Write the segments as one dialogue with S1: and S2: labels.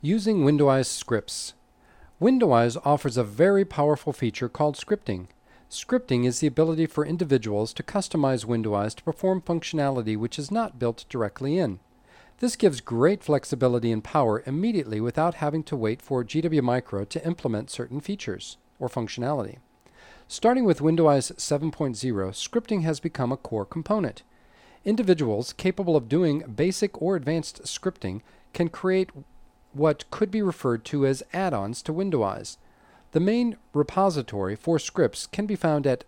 S1: Using Windows scripts. Windows offers a very powerful feature called scripting. Scripting is the ability for individuals to customize Windows to perform functionality which is not built directly in. This gives great flexibility and power immediately without having to wait for GW Micro to implement certain features or functionality. Starting with Windows 7.0, scripting has become a core component. Individuals capable of doing basic or advanced scripting can create what could be referred to as add-ons to Windows. The main repository for scripts can be found at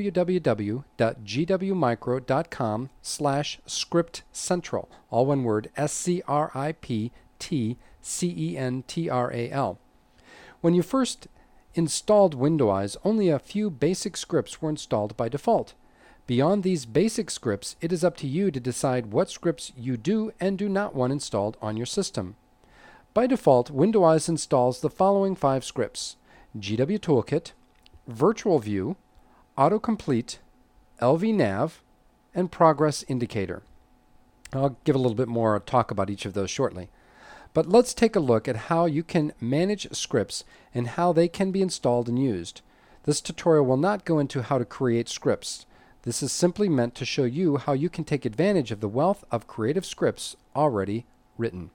S1: www.gwmicro.com/scriptcentral, all one word, SCRIPTCENTRAL. When you first installed Windows, only a few basic scripts were installed by default. Beyond these basic scripts, it is up to you to decide what scripts you do and do not want installed on your system. By default, Windows installs the following 5 scripts: GW Toolkit, Virtual View, Autocomplete, LVNav, and Progress Indicator. I'll give a little bit more talk about each of those shortly. But let's take a look at how you can manage scripts and how they can be installed and used. This tutorial will not go into how to create scripts. This is simply meant to show you how you can take advantage of the wealth of creative scripts already written.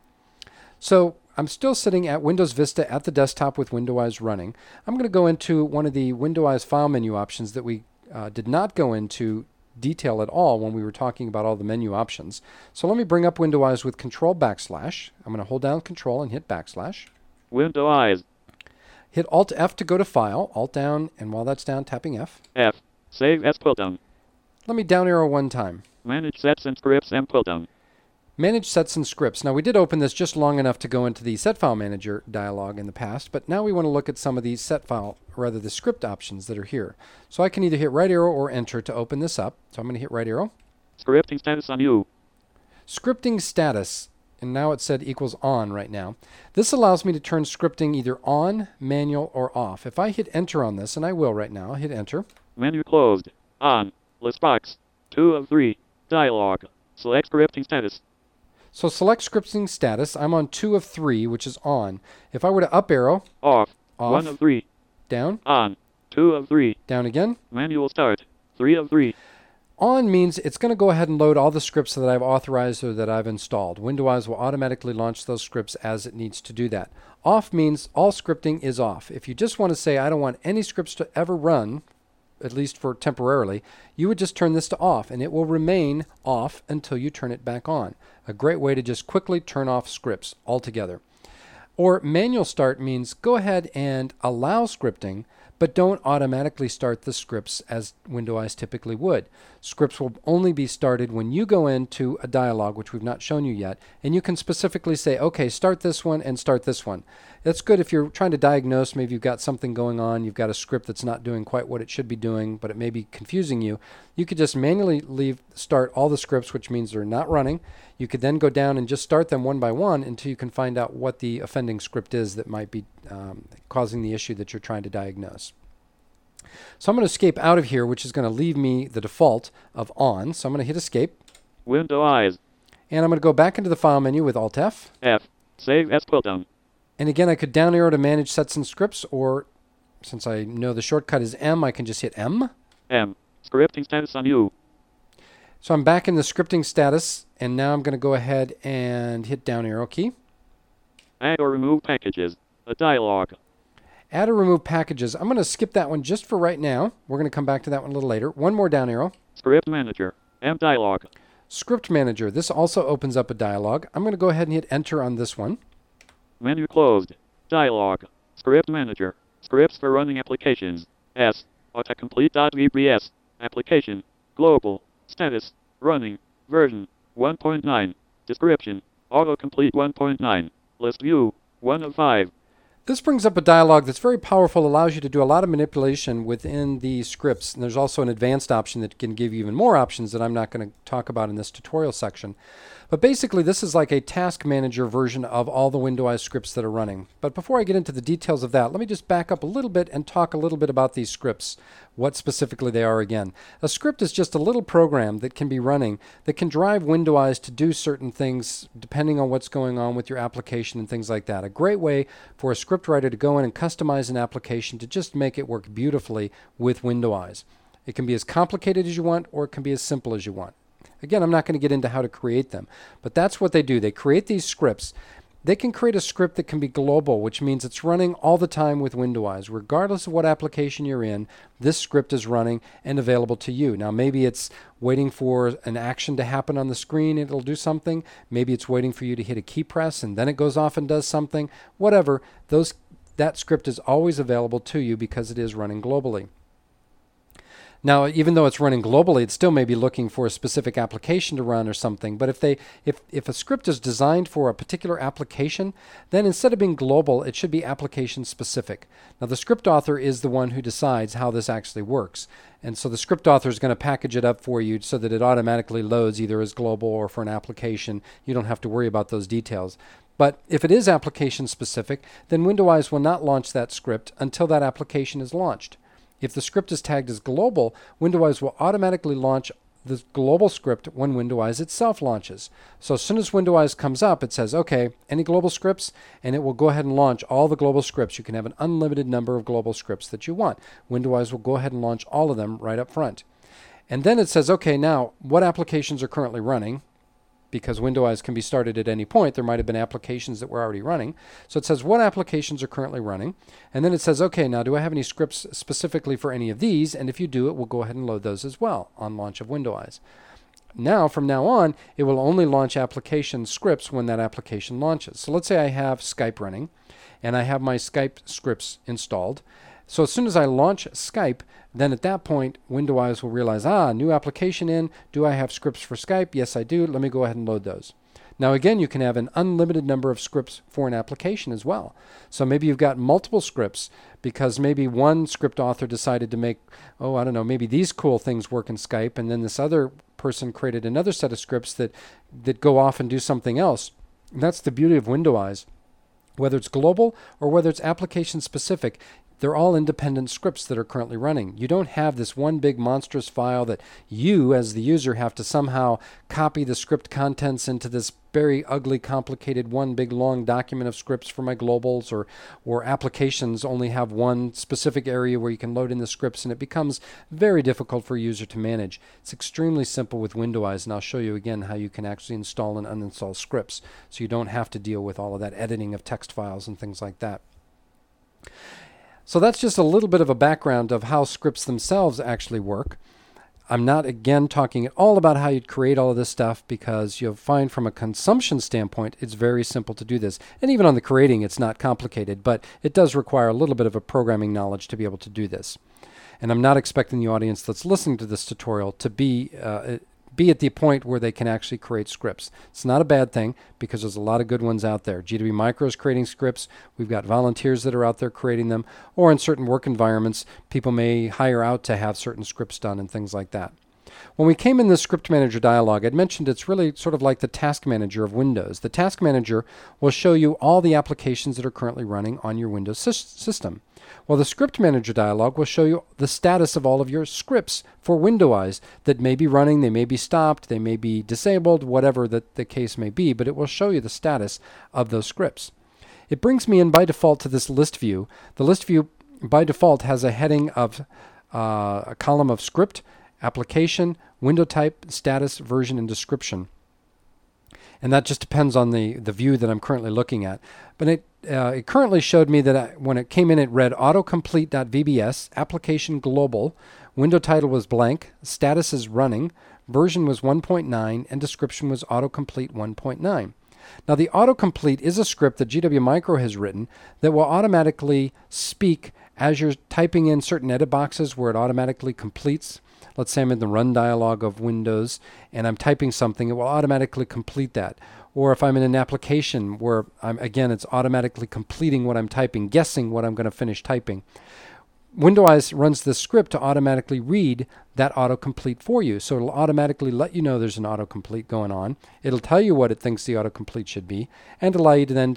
S1: So I'm still sitting at Windows Vista at the desktop with Windows running. I'm going to go into one of the Windows file menu options that we did not go into detail at all when we were talking about all the menu options. So let me bring up Windows with Control /. I'm going to hold down Control and hit /.
S2: Windows.
S1: Hit Alt F to go to File, Alt down, and while that's down, tapping F.
S2: F. Save as pull down.
S1: Let me down arrow one time.
S2: Manage sets and scripts and pull down.
S1: Manage sets and scripts. Now we did open this just long enough to go into the set file manager dialog in the past, but now we want to look at some of these the script options that are here. So I can either hit right arrow or enter to open this up. So I'm going to hit right arrow.
S2: Scripting status on you.
S1: Scripting status, and now it said equals on right now. This allows me to turn scripting either on, manual, or off. If I hit enter on this, and I will right now, hit enter.
S2: Menu closed. On. List box. 2 of 3. Dialog. Select scripting status.
S1: So select scripting status. I'm on 2 of 3, which is on. If I were to up arrow,
S2: off.
S1: Off.
S2: 1 of 3.
S1: Down.
S2: On. 2 of 3.
S1: Down again.
S2: Manual start. 3 of 3.
S1: On means it's going to go ahead and load all the scripts that I've authorized or that I've installed. Windows will automatically launch those scripts as it needs to do that. Off means all scripting is off. If you just want to say, I don't want any scripts to ever run, at least for temporarily, you would just turn this to off, and it will remain off until you turn it back on. A great way to just quickly turn off scripts altogether. Or manual start means go ahead and allow scripting, but don't automatically start the scripts as Windows typically would. Scripts will only be started when you go into a dialog, which we've not shown you yet, and you can specifically say, okay, start this one and start this one. That's good if you're trying to diagnose, maybe you've got something going on, you've got a script that's not doing quite what it should be doing, but it may be confusing you. You could just manually start all the scripts, which means they're not running. You could then go down and just start them one by one until you can find out what the offending script is that might be causing the issue that you're trying to diagnose. So I'm going to escape out of here, which is going to leave me the default of on. So I'm going to hit escape.
S2: Windows.
S1: And I'm going to go back into the file menu with Alt F.
S2: F. Save as pull down.
S1: And again, I could down arrow to manage sets and scripts, or since I know the shortcut is M, I can just hit M.
S2: M. Scripting status on you.
S1: So I'm back in the scripting status, and now I'm going to go ahead and hit down arrow key.
S2: Add or remove packages. A dialog.
S1: Add or remove packages. I'm going to skip that one just for right now. We're going to come back to that one a little later. One more down arrow.
S2: Script manager. M dialog.
S1: Script manager. This also opens up a dialog. I'm going to go ahead and hit enter on this one.
S2: Menu closed. Dialog. Script manager. Scripts for running applications. S. Autocomplete.vbs. Application. Global. Status. Running. Version. 1.9. Description. Autocomplete 1.9. List view. 1 of 5.
S1: This brings up a dialog that's very powerful, allows you to do a lot of manipulation within the scripts. And there's also an advanced option that can give you even more options that I'm not going to talk about in this tutorial section. But basically, this is like a task manager version of all the Windows scripts that are running. But before I get into the details of that, let me just back up a little bit and talk a little bit about these scripts, what specifically they are again. A script is just a little program that can be running that can drive Windows to do certain things depending on what's going on with your application and things like that. A great way for a script writer to go in and customize an application to just make it work beautifully with Windows. It can be as complicated as you want, or it can be as simple as you want. Again, I'm not going to get into how to create them, but that's what they do. They create these scripts. They can create a script that can be global, which means it's running all the time with Windows. Regardless of what application you're in, this script is running and available to you. Now, maybe it's waiting for an action to happen on the screen, it'll do something. Maybe it's waiting for you to hit a key press and then it goes off and does something. Whatever, that script is always available to you because it is running globally. Now, even though it's running globally, it still may be looking for a specific application to run or something. But if a script is designed for a particular application, then instead of being global, it should be application specific. Now, the script author is the one who decides how this actually works. And so the script author is going to package it up for you so that it automatically loads either as global or for an application. You don't have to worry about those details. But if it is application specific, then Windows will not launch that script until that application is launched. If the script is tagged as global, Windows will automatically launch the global script when Windows itself launches. So as soon as Windows comes up, it says, okay, any global scripts, and it will go ahead and launch all the global scripts. You can have an unlimited number of global scripts that you want. Windows will go ahead and launch all of them right up front. And then it says, okay, now what applications are currently running? Because Windows can be started at any point. There might have been applications that were already running. So it says what applications are currently running. And then it says, okay, now do I have any scripts specifically for any of these? And if you do, it will go ahead and load those as well on launch of Windows. Now, from now on, it will only launch application scripts when that application launches. So let's say I have Skype running, and I have my Skype scripts installed. So as soon as I launch Skype, then at that point, Windows will realize, new application in. Do I have scripts for Skype? Yes, I do. Let me go ahead and load those. Now, again, you can have an unlimited number of scripts for an application as well. So maybe you've got multiple scripts because maybe one script author decided to make, maybe these cool things work in Skype, and then this other person created another set of scripts that go off and do something else. And that's the beauty of Windows. Whether it's global or whether it's application specific, they're all independent scripts that are currently running. You don't have this one big monstrous file that you, as the user, have to somehow copy the script contents into this very ugly, complicated, one big long document of scripts for my globals, or applications only have one specific area where you can load in the scripts, and it becomes very difficult for a user to manage. It's extremely simple with Windows, and I'll show you again how you can actually install and uninstall scripts so you don't have to deal with all of that editing of text files and things like that. So that's just a little bit of a background of how scripts themselves actually work. I'm not, again, talking at all about how you'd create all of this stuff because you'll find from a consumption standpoint, it's very simple to do this. And even on the creating, it's not complicated, but it does require a little bit of a programming knowledge to be able to do this. And I'm not expecting the audience that's listening to this tutorial to be at the point where they can actually create scripts. It's not a bad thing because there's a lot of good ones out there. GW Micro is creating scripts. We've got volunteers that are out there creating them. Or in certain work environments, people may hire out to have certain scripts done and things like that. When we came in the Script Manager dialog, I'd mentioned it's really sort of like the Task Manager of Windows. The Task Manager will show you all the applications that are currently running on your Windows system. Well, the Script Manager dialog will show you the status of all of your scripts for Windows that may be running, they may be stopped, they may be disabled, whatever the case may be, but it will show you the status of those scripts. It brings me in by default to this list view. The list view by default has a heading of a column of script, application, window type, status, version, and description. And that just depends on the view that I'm currently looking at. But it currently showed me that when it came in, it read autocomplete.vbs, application global, window title was blank, status is running, version was 1.9, and description was autocomplete 1.9. Now, the autocomplete is a script that GW Micro has written that will automatically speak as you're typing in certain edit boxes where it automatically completes. Let's say I'm in the run dialog of Windows and I'm typing something, it will automatically complete that. Or if I'm in an application where it's automatically completing what I'm typing, guessing what I'm going to finish typing. Windows runs this script to automatically read that autocomplete for you. So it'll automatically let you know there's an autocomplete going on. It'll tell you what it thinks the autocomplete should be, and allow you to then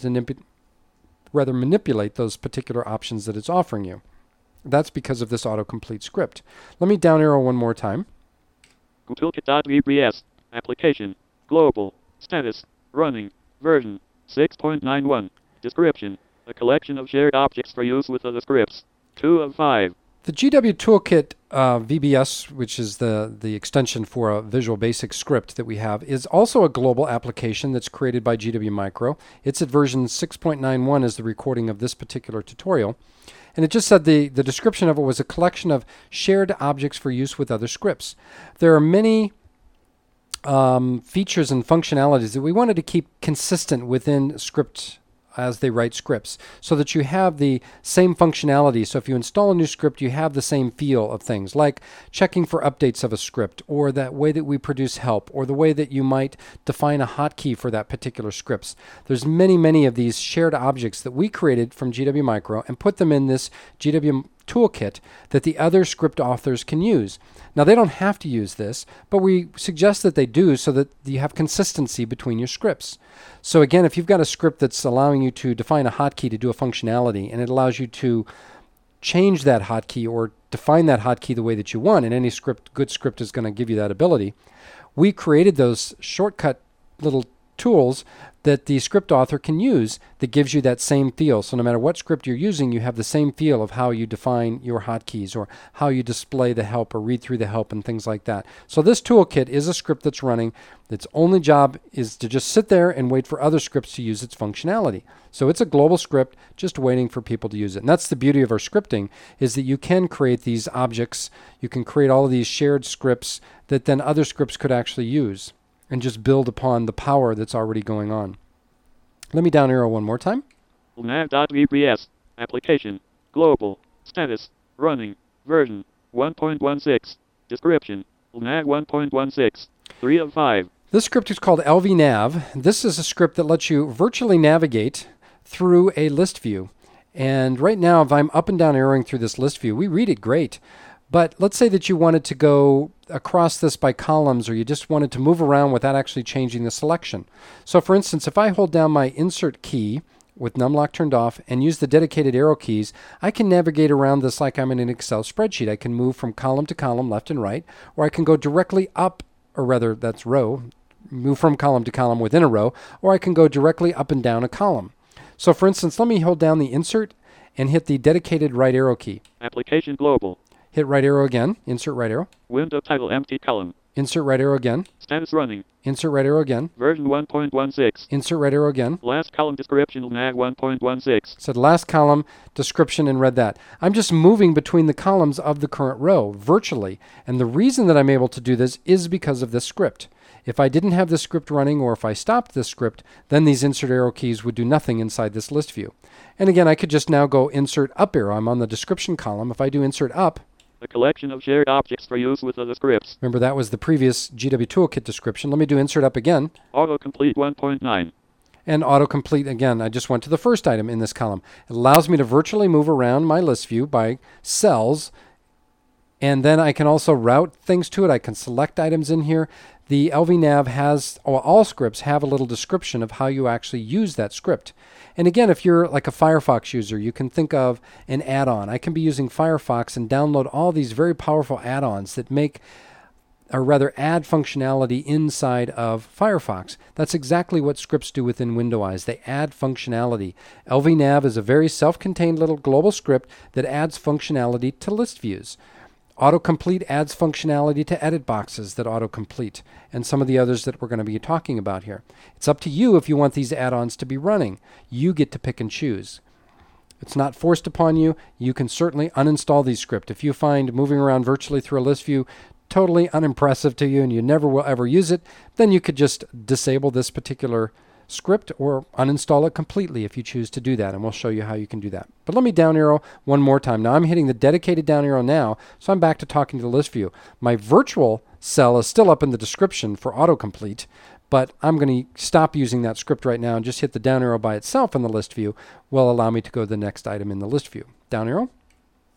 S1: manipulate those particular options that it's offering you. That's because of this autocomplete script. Let me down arrow one more time.
S2: Toolkit.vbs. Application. Global. Status. Running. Version 6.91. Description. A collection of shared objects for use with other scripts. 2 of 5.
S1: The GW Toolkit VBS, which is the extension for a Visual Basic script that we have, is also a global application that's created by GW Micro. It's at version 6.91 as the recording of this particular tutorial. And it just said the description of it was a collection of shared objects for use with other scripts. There are many features and functionalities that we wanted to keep consistent within script as they write scripts, so that you have the same functionality. So if you install a new script, you have the same feel of things, like checking for updates of a script, or that way that we produce help, or the way that you might define a hotkey for that particular scripts. There's many of these shared objects that we created from GW Micro and put them in this GW Toolkit that the other script authors can use. Now, they don't have to use this, but we suggest that they do so that you have consistency between your scripts. So again, if you've got a script that's allowing you to define a hotkey to do a functionality, and it allows you to change that hotkey or define that hotkey the way that you want, and any good script is going to give you that ability, we created those shortcut little tools that the script author can use that gives you that same feel. So no matter what script you're using, you have the same feel of how you define your hotkeys, or how you display the help or read through the help and things like that. So this toolkit is a script that's running. Its only job is to just sit there and wait for other scripts to use its functionality. So it's a global script just waiting for people to use it. And that's the beauty of our scripting, is that you can create these objects. You can create all of these shared scripts that then other scripts could actually use, and just build upon the power that's already going on. Let me down arrow one more time.
S2: Nav.vbs. Application. Global. Status. Running. Version 1.16. Description. Nav 1.16. 3 of 5.
S1: This script is called LVNav. This is a script that lets you virtually navigate through a list view. And right now, if I'm up and down arrowing through this list view, we read it great. But let's say that you wanted to go across this by columns, or you just wanted to move around without actually changing the selection. So for instance, if I hold down my insert key with numlock turned off and use the dedicated arrow keys, I can navigate around this like I'm in an Excel spreadsheet. I can move from column to column, left and right, or I can go directly up, or rather that's row, move from column to column within a row, or I can go directly up and down a column. So for instance, let me hold down the insert and hit the dedicated right arrow key.
S2: Application global.
S1: Hit right arrow again, insert right arrow.
S2: Window title empty column.
S1: Insert right arrow again.
S2: Status running.
S1: Insert right arrow again.
S2: Version 1.16.
S1: Insert right arrow again.
S2: Last column description Nav 1.16.
S1: So the last column description, and read that. I'm just moving between the columns of the current row virtually. And the reason that I'm able to do this is because of this script. If I didn't have this script running, or if I stopped this script, then these insert arrow keys would do nothing inside this list view. And again, I could just now go insert up arrow. I'm on the description column. If I do insert up,
S2: a collection of shared objects for use with other scripts.
S1: Remember, that was the previous GW Toolkit description. Let me do insert up again.
S2: Autocomplete 1.9.
S1: And autocomplete again. I just went to the first item in this column. It allows me to virtually move around my list view by cells. And then I can also route things to it. I can select items in here. The LVNav has, or all scripts have, a little description of how you actually use that script. And again, if you're like a Firefox user, you can think of an add-on. I can be using Firefox and download all these very powerful add-ons that make, or rather add functionality inside of Firefox. That's exactly what scripts do within Windows. They add functionality. LVNav is a very self-contained little global script that adds functionality to list views. Autocomplete adds functionality to edit boxes that autocomplete, and some of the others that we're going to be talking about here. It's up to you if you want these add-ons to be running. You get to pick and choose. It's not forced upon you. You can certainly uninstall these scripts. If you find moving around virtually through a list view totally unimpressive to you and you never will ever use it, then you could just disable this particular script or uninstall it completely if you choose to do that, and we'll show you how you can do that. But let me down arrow one more time. Now I'm hitting the dedicated down arrow now, so I'm back to talking to the list view. My virtual cell is still up in the description for autocomplete, but I'm going to stop using that script right now and just hit the down arrow by itself in the list view will allow me to go to the next item in the list view. Down arrow.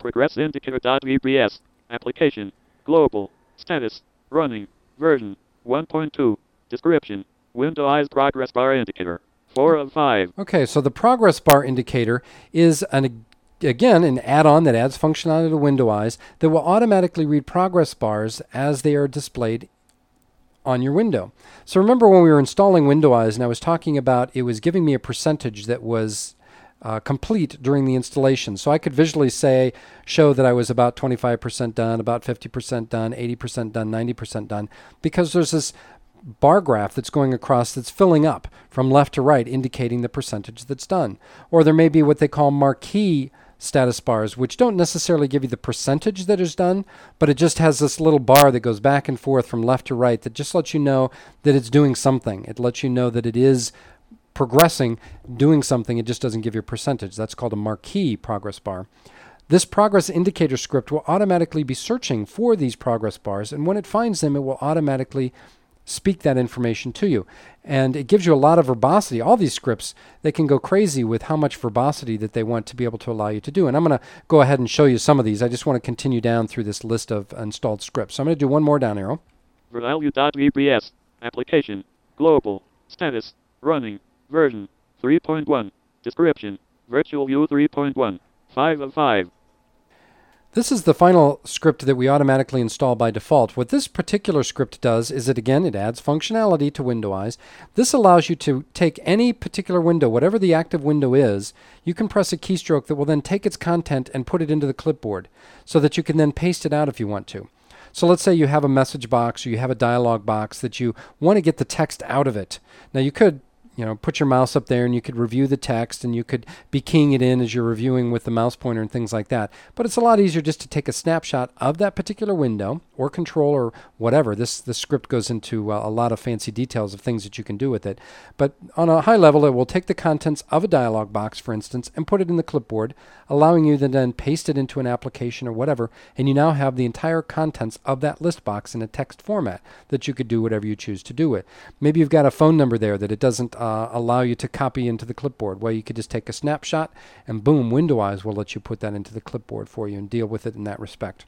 S2: Progress indicator.vbs. Application. Global. Status. Running. Version. 1.2. Description. Windows progress bar indicator. 4 of 5.
S1: Okay, so the progress bar indicator is again an add-on that adds functionality to Windows that will automatically read progress bars as they are displayed on your window. So remember when we were installing Windows and I was talking about it was giving me a percentage that was complete during the installation. So I could visually show that I was about 25% done, about 50% done, 80% done, 90% done, because there's this bar graph that's going across that's filling up from left to right, indicating the percentage that's done. Or there may be what they call marquee status bars, which don't necessarily give you the percentage that is done, but it just has this little bar that goes back and forth from left to right that just lets you know that it's doing something. It lets you know that it is progressing, doing something. It just doesn't give you a percentage. That's called a marquee progress bar. This progress indicator script will automatically be searching for these progress bars, and when it finds them, it will automatically speak that information to you. And it gives you a lot of verbosity. All these scripts, they can go crazy with how much verbosity that they want to be able to allow you to do. And I'm going to go ahead and show you some of these. I just want to continue down through this list of installed scripts. So I'm going to do one more down arrow.
S2: Value.vbs. Application. Global. Status. Running. Version. 3.1. Description. Virtual View 3.1. 5 of 5.
S1: This is the final script that we automatically install by default. What this particular script does is it adds functionality to Windows. This allows you to take any particular window, whatever the active window is, you can press a keystroke that will then take its content and put it into the clipboard so that you can then paste it out if you want to. So let's say you have a message box or you have a dialog box that you want to get the text out of it. Now you could put your mouse up there and you could review the text and you could be keying it in as you're reviewing with the mouse pointer and things like that. But it's a lot easier just to take a snapshot of that particular window or control or whatever. This script goes into a lot of fancy details of things that you can do with it. But on a high level, it will take the contents of a dialog box, for instance, and put it in the clipboard, allowing you to then paste it into an application or whatever, and you now have the entire contents of that list box in a text format that you could do whatever you choose to do with. Maybe you've got a phone number there that it doesn't allow you to copy into the clipboard. Well, you could just take a snapshot and boom, Windows will let you put that into the clipboard for you and deal with it in that respect.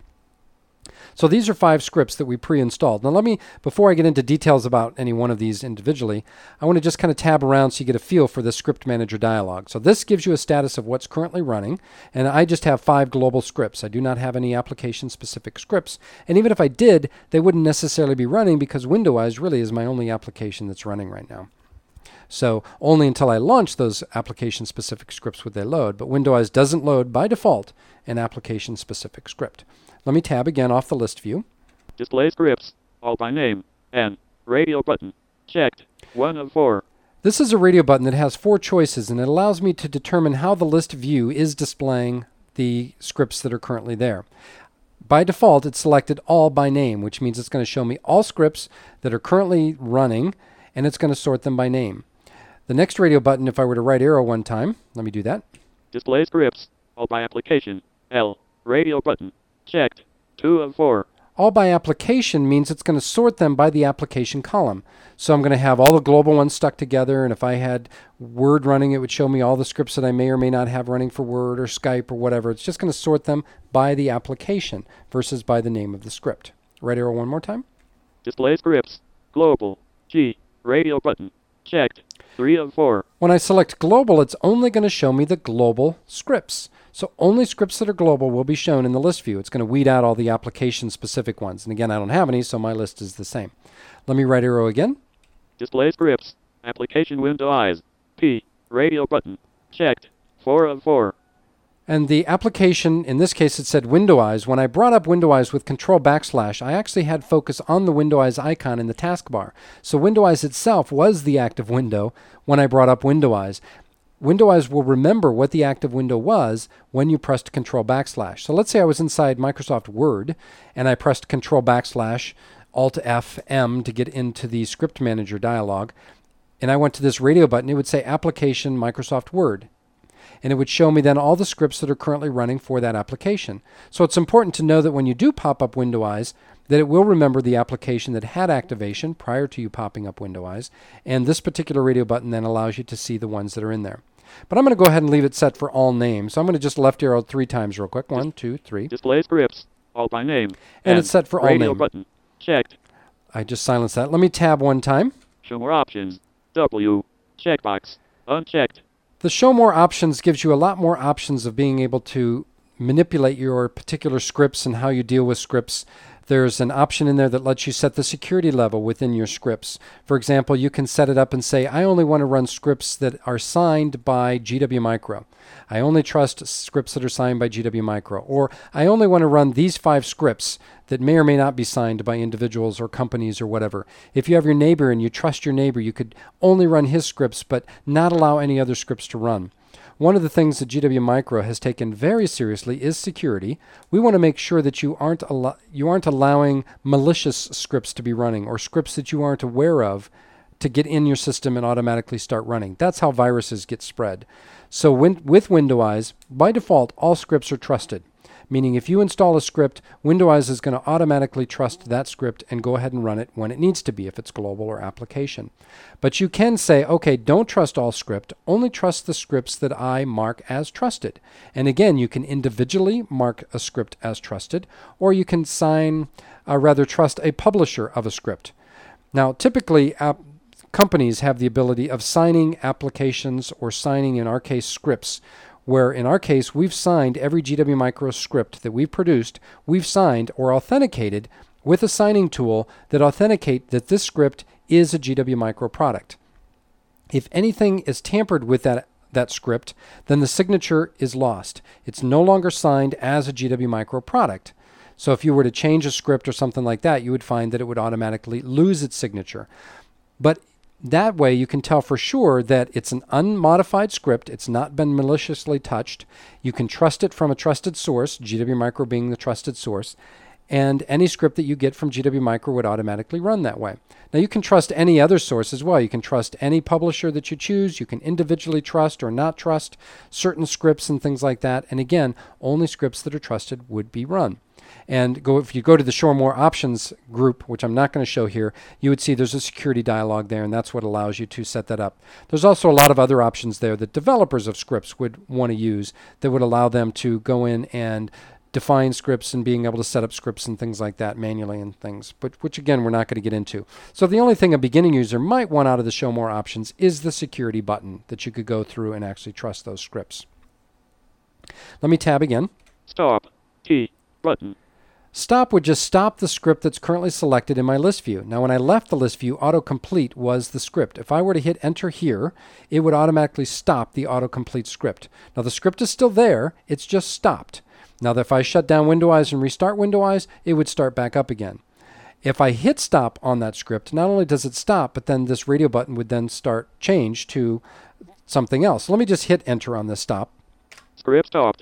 S1: So these are 5 scripts that we pre-installed. Now before I get into details about any one of these individually, I want to just kind of tab around so you get a feel for the script manager dialog. So this gives you a status of what's currently running, and I just have 5 global scripts. I do not have any application specific scripts, and even if I did, they wouldn't necessarily be running because Windows really is my only application that's running right now. So only until I launch those application-specific scripts would they load, but Windows doesn't load by default an application-specific script. Let me tab again off the list view.
S2: Display scripts, all by name, and radio button, checked, 1 of 4.
S1: This is a radio button that has 4 choices, and it allows me to determine how the list view is displaying the scripts that are currently there. By default, it's selected all by name, which means it's going to show me all scripts that are currently running, and it's going to sort them by name. The next radio button, if I were to right arrow one time, let me do that.
S2: Display scripts, all by application, L, radio button, checked, 2 of 4.
S1: All by application means it's going to sort them by the application column. So I'm going to have all the global ones stuck together, and if I had Word running, it would show me all the scripts that I may or may not have running for Word or Skype or whatever. It's just going to sort them by the application versus by the name of the script. Right arrow one more time.
S2: Display scripts, global, G, radio button, checked, 3 of 4.
S1: When I select global, it's only going to show me the global scripts. So only scripts that are global will be shown in the list view. It's going to weed out all the application-specific ones. And again, I don't have any, so my list is the same. Let me right arrow again.
S2: Display scripts, application window eyes, P, radio button, checked, 4 of 4.
S1: And the application, in this case it said Windows. When I brought up Windows with Control / I actually had focus on the Windows icon in the taskbar. So Windows itself was the active window when I brought up Windows. Windows will remember what the active window was when you pressed Control /. So let's say I was inside Microsoft Word and I pressed Control / Alt F M to get into the Script Manager dialog, and I went to this radio button. It would say Application Microsoft Word. And it would show me then all the scripts that are currently running for that application. So it's important to know that when you do pop up Windows, that it will remember the application that had activation prior to you popping up Windows, and this particular radio button then allows you to see the ones that are in there. But I'm going to go ahead and leave it set for all names. So I'm going to just left arrow 3 times real quick. 1, 2, 3.
S2: Display scripts. All by name.
S1: And it's set for all
S2: radio
S1: name.
S2: button. Checked.
S1: I just silenced that. Let me tab one time.
S2: Show more options. W. Checkbox. Unchecked.
S1: The show more options gives you a lot more options of being able to manipulate your particular scripts and how you deal with scripts. There's an option in there that lets you set the security level within your scripts. For example, you can set it up and say, I only want to run scripts that are signed by GW Micro. I only trust scripts that are signed by GW Micro. Or I only want to run these 5 scripts that may or may not be signed by individuals or companies or whatever. If you have your neighbor and you trust your neighbor, you could only run his scripts but not allow any other scripts to run. One of the things that GW Micro has taken very seriously is security. We want to make sure that you aren't allowing malicious scripts to be running or scripts that you aren't aware of to get in your system and automatically start running. That's how viruses get spread. So with Windows, by default, all scripts are trusted. Meaning if you install a script, Windows is going to automatically trust that script and go ahead and run it when it needs to be, if it's global or application. But you can say, okay, don't trust all script, only trust the scripts that I mark as trusted. And again, you can individually mark a script as trusted, or you can trust a publisher of a script. Now, typically, companies have the ability of signing applications or signing, in our case, scripts, where in our case, we've signed every GW Micro script that we've produced, we've signed or authenticated with a signing tool that authenticate that this script is a GW Micro product. If anything is tampered with that script, then the signature is lost. It's no longer signed as a GW Micro product. So if you were to change a script or something like that, you would find that it would automatically lose its signature. But that way you can tell for sure that it's an unmodified script. It's not been maliciously touched. You can trust it from a trusted source, GW Micro being the trusted source, and any script that you get from GW Micro would automatically run that way. Now you can trust any other source as well. You can trust any publisher that you choose. You can individually trust or not trust certain scripts and things like that. And again, only scripts that are trusted would be run. And if you go to the Show More Options group, which I'm not going to show here, you would see there's a security dialog there, and that's what allows you to set that up. There's also a lot of other options there that developers of scripts would want to use that would allow them to go in and define scripts and being able to set up scripts and things like that manually and things, but which again we're not going to get into. So the only thing a beginning user might want out of the Show More Options is the security button that you could go through and actually trust those scripts. Let me tab again.
S2: Stop. T. Button.
S1: Stop would just stop the script that's currently selected in my list view. Now when I left the list view, autocomplete was the script. If I were to hit enter here, it would automatically stop the autocomplete script. Now the script is still there, it's just stopped. Now if I shut down Windows and restart Windows, it would start back up again. If I hit stop on that script, not only does it stop, but then this radio button would then change to something else. Let me just hit enter on this stop.
S2: Script stopped.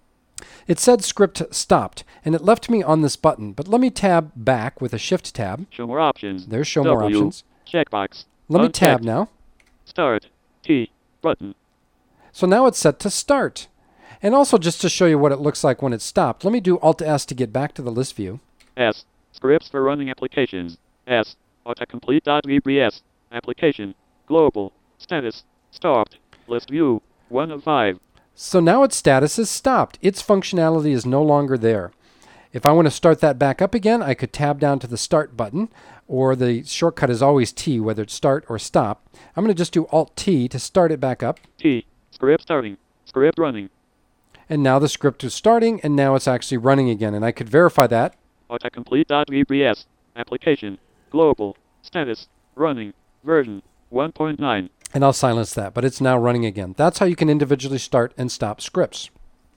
S1: It said script stopped, and it left me on this button. But let me tab back with a shift tab.
S2: Show more options.
S1: There's show more options.
S2: Checkbox.
S1: Let me tab now.
S2: Start. T. Button.
S1: So now it's set to start. And also just to show you what it looks like when it's stopped, let me do Alt-S to get back to the list view.
S2: S. Scripts for running applications. S. Autocomplete.vbs. Application. Global. Status. Stopped. List view. 1 of 5.
S1: So now its status is stopped. Its functionality is no longer there. If I want to start that back up again, I could tab down to the start button, or the shortcut is always T, whether it's start or stop. I'm going to just do Alt-T to start it back up.
S2: T. Script starting. Script running.
S1: And now the script is starting, and now it's actually running again. And I could verify that.
S2: Autocomplete.vbs. Application. Global. Status. Running. Version 1.9.
S1: And I'll silence that, but it's now running again. That's how you can individually start and stop scripts.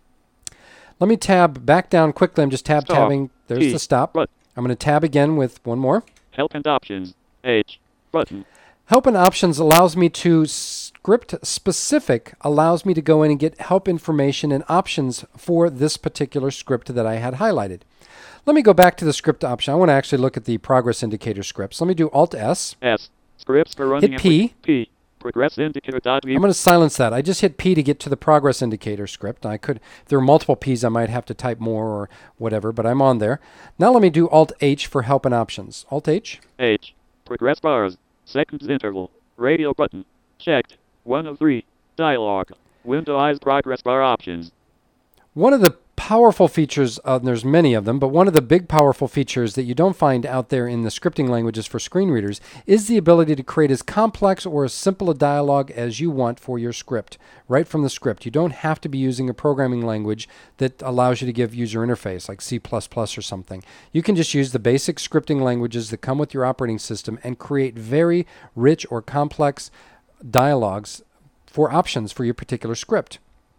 S1: Let me tab back down quickly. I'm just tabbing. There's the stop. I'm going to tab again with one more.
S2: Help and options. H. Button.
S1: Help and options allows me to script specific, allows me to go in and get help information and options for this particular script that I had highlighted. Let me go back to the script option. I want to actually look at the progress indicator scripts. Let me do Alt-S.
S2: S. Scripts for running.
S1: Hit P.
S2: P. Progress indicator.
S1: I'm going to silence that. I just hit P to get to the progress indicator script. I could, if there are multiple P's, I might have to type more or whatever, but I'm on there. Now let me do Alt-H for help and options. Alt-H.
S2: H. Progress bars. Seconds interval. Radio button. Checked. 1 of 3. Dialog. Window-eyes progress bar options.
S1: One of the powerful features, and there's many of them, but one of the big powerful features that you don't find out there in the scripting languages for screen readers is the ability to create as complex or as simple a dialogue as you want for your script, right from the script. You don't have to be using a programming language that allows you to give user interface like C++ or something. You can just use the basic scripting languages that come with your operating system and create very rich or complex dialogues for options for your particular script.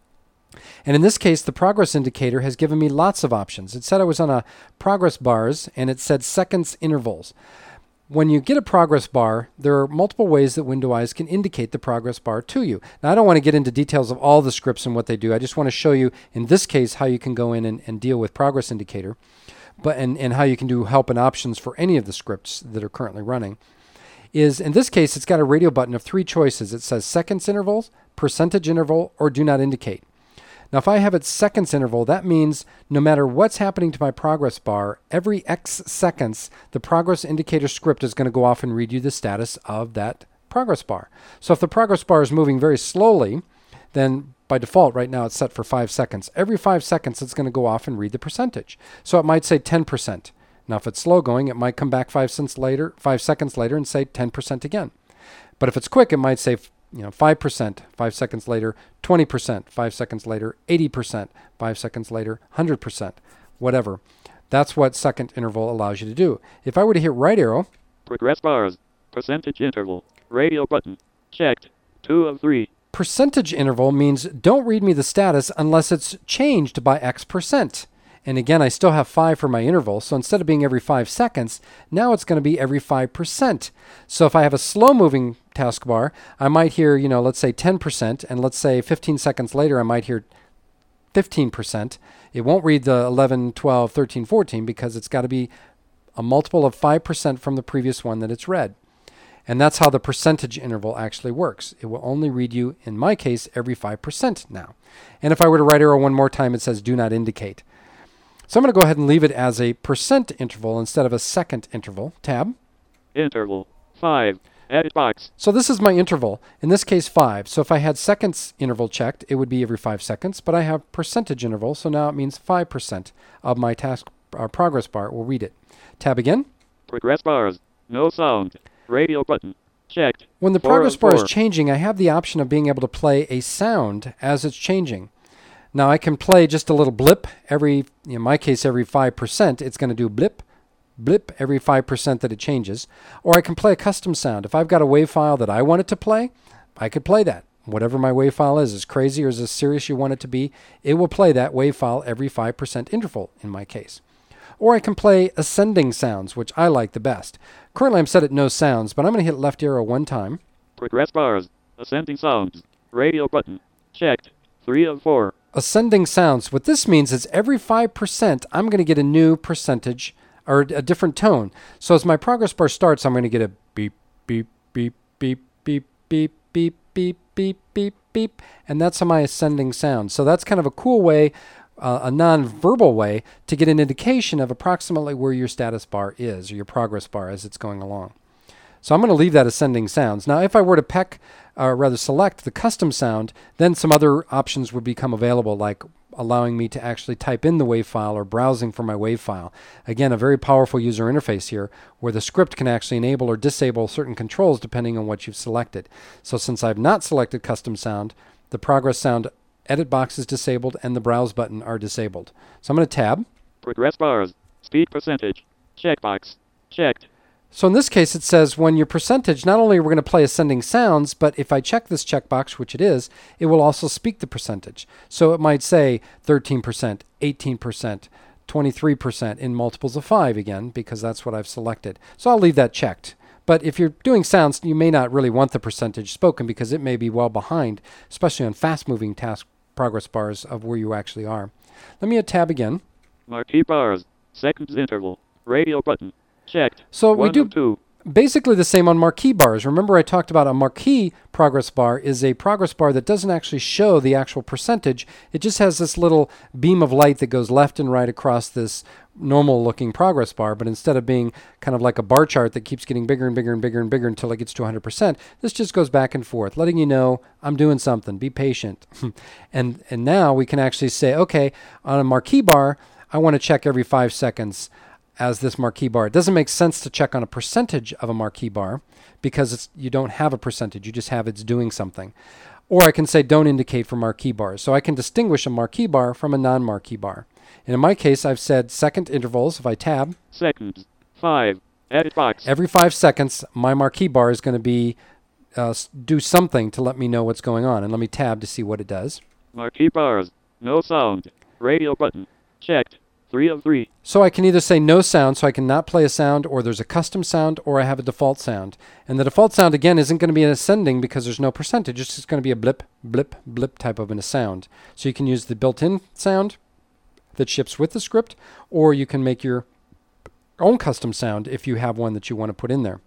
S1: And in this case, the progress indicator has given me lots of options. It said I was on a progress bars, and it said seconds intervals. When you get a progress bar, there are multiple ways that Window-eyes can indicate the progress bar to you. Now, I don't want to get into details of all the scripts and what they do. I just want to show you, in this case, how you can go in and deal with progress indicator, and how you can do help and options for any of the scripts that are currently running. In this case, it's got a radio button of 3 choices. It says seconds intervals, percentage interval, or do not indicate. Now, if I have it seconds interval, that means no matter what's happening to my progress bar, every X seconds, the progress indicator script is going to go off and read you the status of that progress bar. So if the progress bar is moving very slowly, then by default right now it's set for 5 seconds. Every 5 seconds it's going to go off and read the percentage. So it might say 10%. Now if it's slow going, it might come back 5 seconds later and say 10% again. But if it's quick, it might say 5%, 5 seconds later, 20%, 5 seconds later, 80%, 5 seconds later, 100%, whatever. That's what second interval allows you to do. If I were to hit right arrow,
S2: progress bars, percentage interval, radio button, checked, 2 of 3.
S1: Percentage interval means don't read me the status unless it's changed by X%. And again, I still have 5 for my interval, so instead of being every 5 seconds, now it's going to be every 5%. So if I have a slow-moving taskbar, I might hear, let's say 10%, and let's say 15 seconds later, I might hear 15%. It won't read the 11, 12, 13, 14 because it's got to be a multiple of 5% from the previous one that it's read. And that's how the percentage interval actually works. It will only read you, in my case, every 5% now. And if I were to right arrow one more time, it says do not indicate. So I'm going to go ahead and leave it as a percent interval instead of a second interval. Tab.
S2: Interval 5. Edit box.
S1: So this is my interval. In this case, 5. So if I had seconds interval checked, it would be every 5 seconds. But I have percentage interval, so now it means 5% of my progress bar will read it. Tab again.
S2: Progress bars. No sound. Radio button. Checked.
S1: When the progress bar is changing, I have the option of being able to play a sound as it's changing. Now I can play just a little blip in my case, every 5%, it's going to do blip, blip every 5% that it changes. Or I can play a custom sound. If I've got a WAV file that I want it to play, I could play that. Whatever my WAV file is, as crazy or as serious you want it to be, it will play that WAV file every 5% interval in my case. Or I can play ascending sounds, which I like the best. Currently I'm set at no sounds, but I'm going to hit left arrow one time.
S2: Progress bars. Ascending sounds. Radio button. Checked. 3 of 4.
S1: Ascending sounds. What this means is every 5%, I'm going to get a new percentage or a different tone. So as my progress bar starts, I'm going to get a beep, beep, beep, beep, beep, beep, beep, beep, beep, beep, beep. And that's my ascending sound. So that's kind of a cool way, a non-verbal way to get an indication of approximately where your status bar is or your progress bar as it's going along. So I'm going to leave that ascending sounds. Now, if I were to select the custom sound, then some other options would become available, like allowing me to actually type in the WAV file or browsing for my WAV file. Again, a very powerful user interface here where the script can actually enable or disable certain controls depending on what you've selected. So since I've not selected custom sound, the progress sound edit box is disabled and the browse button are disabled. So I'm going to tab.
S2: Progress bars. Speed percentage. Checkbox. Checked.
S1: So in this case, it says when your percentage, not only are we going to play ascending sounds, but if I check this checkbox, which it is, it will also speak the percentage. So it might say 13%, 18%, 23% in multiples of 5 again, because that's what I've selected. So I'll leave that checked. But if you're doing sounds, you may not really want the percentage spoken because it may be well behind, especially on fast-moving task progress bars of where you actually are. Let me hit tab again.
S2: Marquee bars. Seconds interval. Radio button. Checked.
S1: So we do Basically the same on marquee bars. Remember I talked about a marquee progress bar is a progress bar that doesn't actually show the actual percentage. It just has this little beam of light that goes left and right across this normal looking progress bar, but instead of being kind of like a bar chart that keeps getting bigger and bigger and bigger and bigger until it gets to 100%, this just goes back and forth, letting you know I'm doing something, be patient. and now we can actually say, okay, on a marquee bar, I want to check every 5 seconds as this marquee bar. It doesn't make sense to check on a percentage of a marquee bar because you don't have a percentage, you just have it's doing something. Or I can say don't indicate for marquee bars. So I can distinguish a marquee bar from a non-marquee bar. And in my case, I've said second intervals. If I tab,
S2: seconds, 5, edit box.
S1: Every 5 seconds, my marquee bar is going to be do something to let me know what's going on. And let me tab to see what it does.
S2: Marquee bars, no sound, radio button, checked. 3 of 3.
S1: So I can either say no sound, so I can not play a sound, or there's a custom sound, or I have a default sound. And the default sound, again, isn't going to be an ascending because there's no percentage. It's just going to be a blip, blip, blip type of a sound. So you can use the built-in sound that ships with the script, or you can make your own custom sound if you have one that you want to put in there.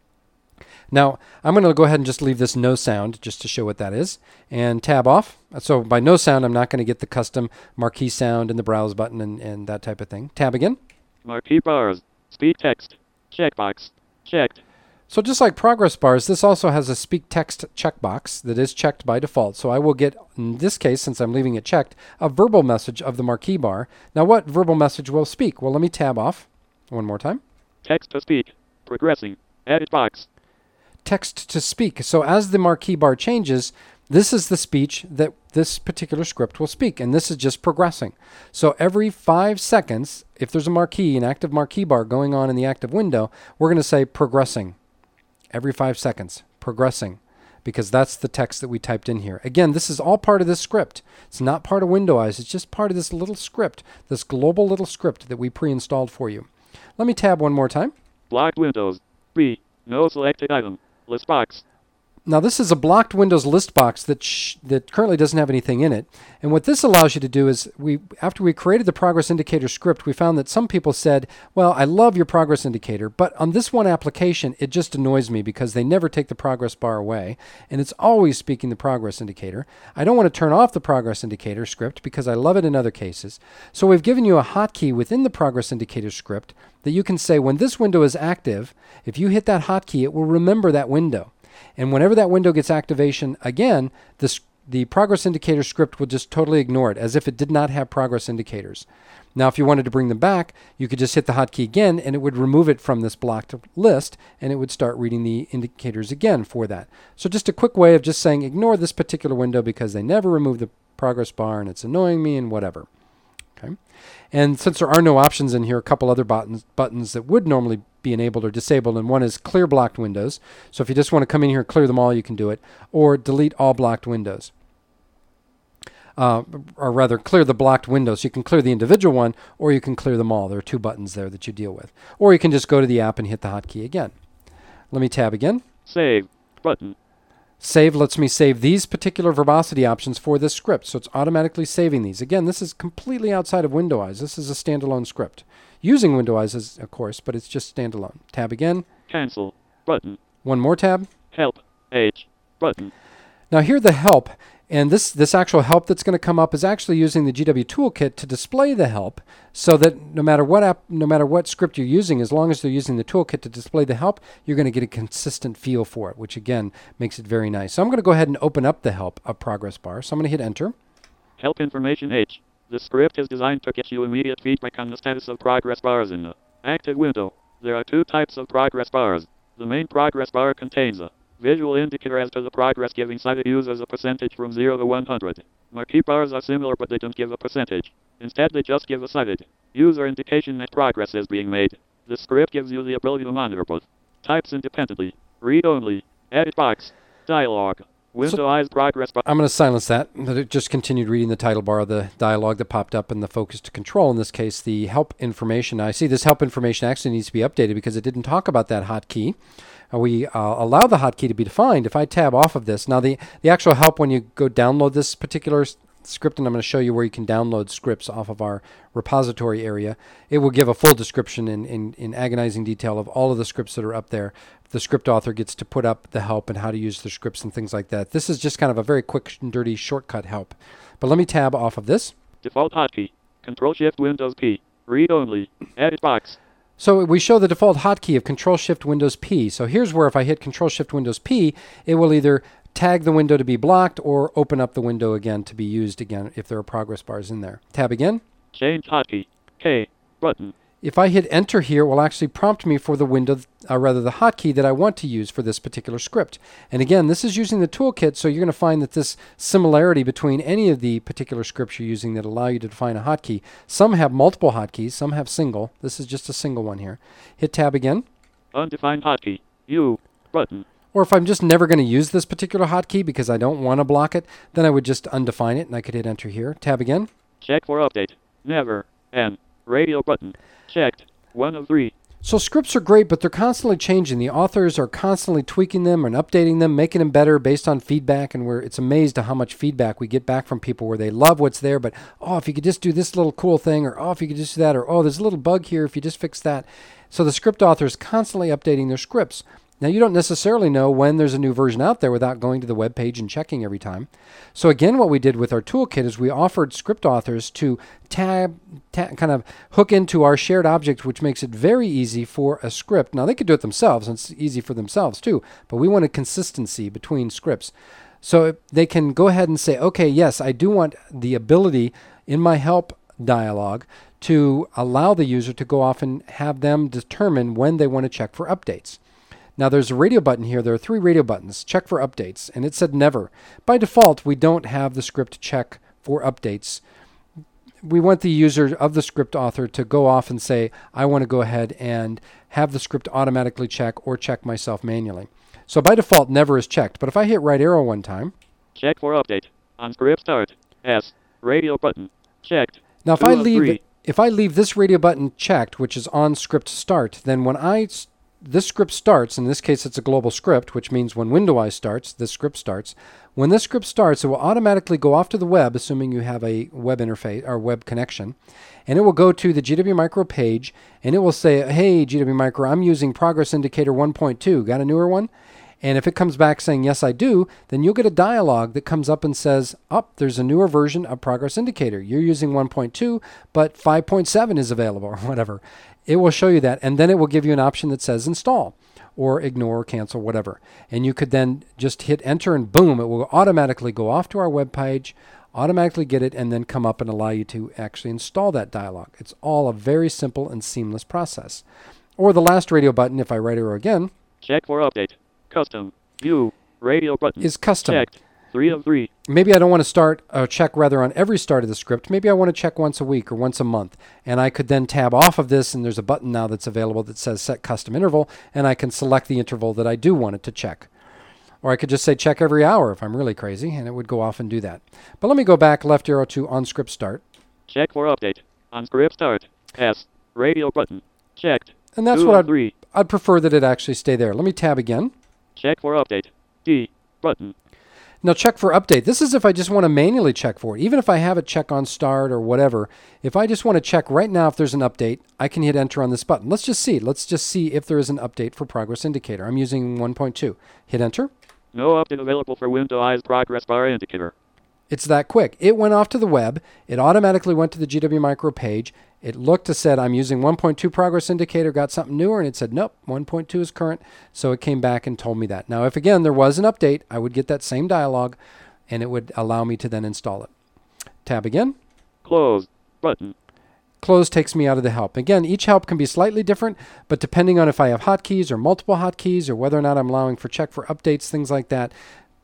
S1: Now, I'm going to go ahead and just leave this no sound just to show what that is, and tab off. So by no sound, I'm not going to get the custom marquee sound and the browse button and that type of thing. Tab again.
S2: Marquee bars, speak text, checkbox, checked.
S1: So just like progress bars, this also has a speak text checkbox that is checked by default. So I will get, in this case, since I'm leaving it checked, a verbal message of the marquee bar. Now what verbal message will speak? Well, let me tab off one more time.
S2: Text to speak, progressing, edit box.
S1: Text to speak. So as the marquee bar changes, this is the speech that this particular script will speak, and this is just progressing. So every 5 seconds, if there's a marquee, an active marquee bar going on in the active window, we're going to say progressing. Every 5 seconds, progressing, because that's the text that we typed in here. Again, this is all part of this script. It's not part of Windowize. It's just part of this little script, this global little script that we pre-installed for you. Let me tab one more time.
S2: Blocked windows. B. No selected item. List box.
S1: Now this is a blocked Windows list box that currently doesn't have anything in it. And what this allows you to do is, after we created the progress indicator script, we found that some people said, well, I love your progress indicator, but on this one application, it just annoys me because they never take the progress bar away, and it's always speaking the progress indicator. I don't want to turn off the progress indicator script because I love it in other cases. So we've given you a hotkey within the progress indicator script that you can say when this window is active, if you hit that hotkey, it will remember that window. And whenever that window gets activation again, the progress indicator script will just totally ignore it, as if it did not have progress indicators. Now, if you wanted to bring them back, you could just hit the hotkey again, and it would remove it from this blocked list, and it would start reading the indicators again for that. So just a quick way of just saying, ignore this particular window because they never remove the progress bar, and it's annoying me, and whatever. Okay. And since there are no options in here, a couple other buttons that would normally be enabled or disabled, and one is clear blocked windows. So if you just want to come in here and clear them all, you can do it, or delete all blocked windows. Or rather, clear the blocked windows. You can clear the individual one, or you can clear them all. There are 2 buttons there that you deal with. Or you can just go to the app and hit the hotkey again. Let me tab again.
S2: Save button.
S1: Save lets me save these particular verbosity options for this script, so it's automatically saving these. Again, this is completely outside of Windowize. This is a standalone script. Using Windowize, of course, but it's just standalone. Tab again.
S2: Cancel button.
S1: One more tab.
S2: Help H button.
S1: Now here the help, and this actual help that's going to come up is actually using the GW Toolkit to display the help, so that no matter what script you're using, as long as they're using the toolkit to display the help, you're going to get a consistent feel for it, which again makes it very nice. So I'm going to go ahead and open up the help of progress bar. So I'm going to hit enter.
S2: Help information H. The script is designed to get you immediate feedback on the status of progress bars in the active window. There are 2 types of progress bars. The main progress bar contains a visual indicator as to the progress, giving sighted users a percentage from 0 to 100. Marquee bars are similar, but they don't give a percentage. Instead, they just give a sighted user indication that progress is being made. The script gives you the ability to monitor both types independently. Read only, edit box, dialog, Windowize progress bar.
S1: I'm going to silence that. It just continued reading the title bar of the dialog that popped up in the focus to control. In this case, the help information. Now, I see this help information actually needs to be updated because it didn't talk about that hotkey. We allow the hotkey to be defined. If I tab off of this, now the actual help, when you go download this particular script, and I'm going to show you where you can download scripts off of our repository area. It will give a full description in agonizing detail of all of the scripts that are up there. The script author gets to put up the help and how to use the scripts and things like that. This is just kind of a very quick and dirty shortcut help. But let me tab off of this.
S2: Default hotkey. Control-Shift Windows P. Read only. Edit box.
S1: So we show the default hotkey of Control-Shift Windows P. So here's where if I hit Control-Shift Windows P, it will either tag the window to be blocked or open up the window again to be used again if there are progress bars in there. Tab again.
S2: Change hotkey. K. Button.
S1: If I hit enter here, it will actually prompt me for the window, the hotkey that I want to use for this particular script. And again, this is using the toolkit, so you're going to find that this similarity between any of the particular scripts you're using that allow you to define a hotkey, some have multiple hotkeys, some have single. This is just a single one here. Hit tab again.
S2: Undefined hotkey. U. Button.
S1: Or if I'm just never going to use this particular hotkey because I don't want to block it, then I would just undefine it and I could hit enter here. Tab again.
S2: Check for update. Never. N. Radio button. Checked. 1 of 3.
S1: So scripts are great, but they're constantly changing. The authors are constantly tweaking them and updating them, making them better based on feedback, and it's amazed at how much feedback we get back from people where they love what's there, but, oh, if you could just do this little cool thing, or, oh, if you could just do that, or, oh, there's a little bug here if you just fix that. So the script author is constantly updating their scripts. Now, you don't necessarily know when there's a new version out there without going to the web page and checking every time. So again, what we did with our toolkit is we offered script authors to kind of hook into our shared object, which makes it very easy for a script. Now, they could do it themselves, and it's easy for themselves too, but we wanted consistency between scripts. So they can go ahead and say, okay, yes, I do want the ability in my help dialog to allow the user to go off and have them determine when they want to check for updates. Now there's a radio button here. There are 3 radio buttons. Check for updates. And it said never. By default, we don't have the script check for updates. We want the user of the script author to go off and say, I want to go ahead and have the script automatically check or check myself manually. So by default, never is checked. But if I hit right arrow one time.
S2: Check for update. On script start. S. Radio button. Checked.
S1: Now if I leave this radio button checked, which is on script start, then when this script starts, in this case it's a global script, which means when Windows starts, this script starts. When this script starts, it will automatically go off to the web, assuming you have a web interface or web connection, and it will go to the GW Micro page, and it will say, hey, GW Micro, I'm using Progress Indicator 1.2. Got a newer one? And if it comes back saying, yes, I do, then you'll get a dialog that comes up and says, there's a newer version of Progress Indicator. You're using 1.2, but 5.7 is available, or whatever. It will show you that, and then it will give you an option that says install, or ignore, or cancel, whatever. And you could then just hit enter, and boom, it will automatically go off to our web page, automatically get it, and then come up and allow you to actually install that dialog. It's all a very simple and seamless process. Or the last radio button, if I right arrow again.
S2: Check for update. Custom. View. Radio button.
S1: Is custom.
S2: Checked. 3 of 3.
S1: Maybe I don't want to check on every start of the script. Maybe I want to check once a week or once a month. And I could then tab off of this, and there's a button now that's available that says set custom interval, and I can select the interval that I do want it to check. Or I could just say check every hour if I'm really crazy, and it would go off and do that. But let me go back left arrow to on script start.
S2: Check for update. On script start. S. Radio button. Checked.
S1: And that's what I'd prefer that it actually stay there. Let me tab again.
S2: Check for update. D. Button.
S1: Now check for update. This is if I just want to manually check for it. Even if I have it check on start or whatever, if I just want to check right now if there's an update, I can hit enter on this button. Let's just see. Let's just see if there is an update for Progress Indicator. I'm using 1.2. Hit enter.
S2: No update available for Windows Progress Bar Indicator.
S1: It's that quick. It went off to the web. It automatically went to the GW Micro page. It looked and said, I'm using 1.2 Progress Indicator, got something newer, and it said, nope, 1.2 is current. So it came back and told me that. Now, if again there was an update, I would get that same dialog, and it would allow me to then install it. Tab again.
S2: Close button.
S1: Close takes me out of the help. Again, each help can be slightly different, but depending on if I have hotkeys or multiple hotkeys or whether or not I'm allowing for check for updates, things like that,